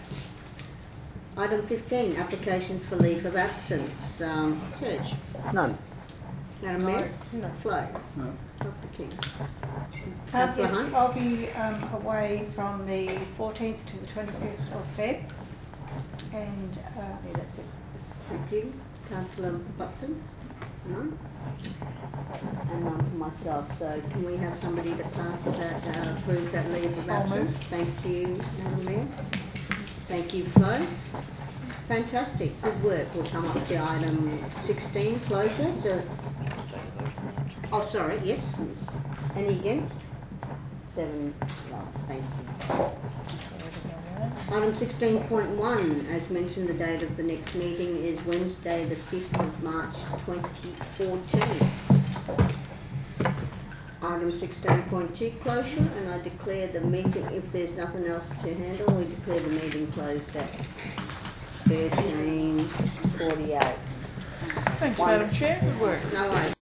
Item fifteen, applications for leave of absence. Um, Serge? None. Madam Mayor? No. Flo? No. Doctor King? Um, Councillor yes, Hunt? I'll be um, away from the fourteenth to the twenty-fifth of Feb. And uh, yeah, that's it. Thank you. Councillor Watson? None? And none for myself. So can we have somebody to pass that, uh, approve that leave of I'll absence? move. Thank you, Madam Mayor. Thank you, Flo. Fantastic. Good work. We'll come up to item sixteen, closure. So, oh, sorry, yes. Any against? Seven. Well, thank you. Item sixteen point one, as mentioned, the date of the next meeting is Wednesday, the fifth of March, twenty fourteen. item sixteen point two closure, and I declare the meeting, if there's nothing else to handle, we declare the meeting closed at thirteen forty-eight. Thanks, Madam Chair. Good work. No worries.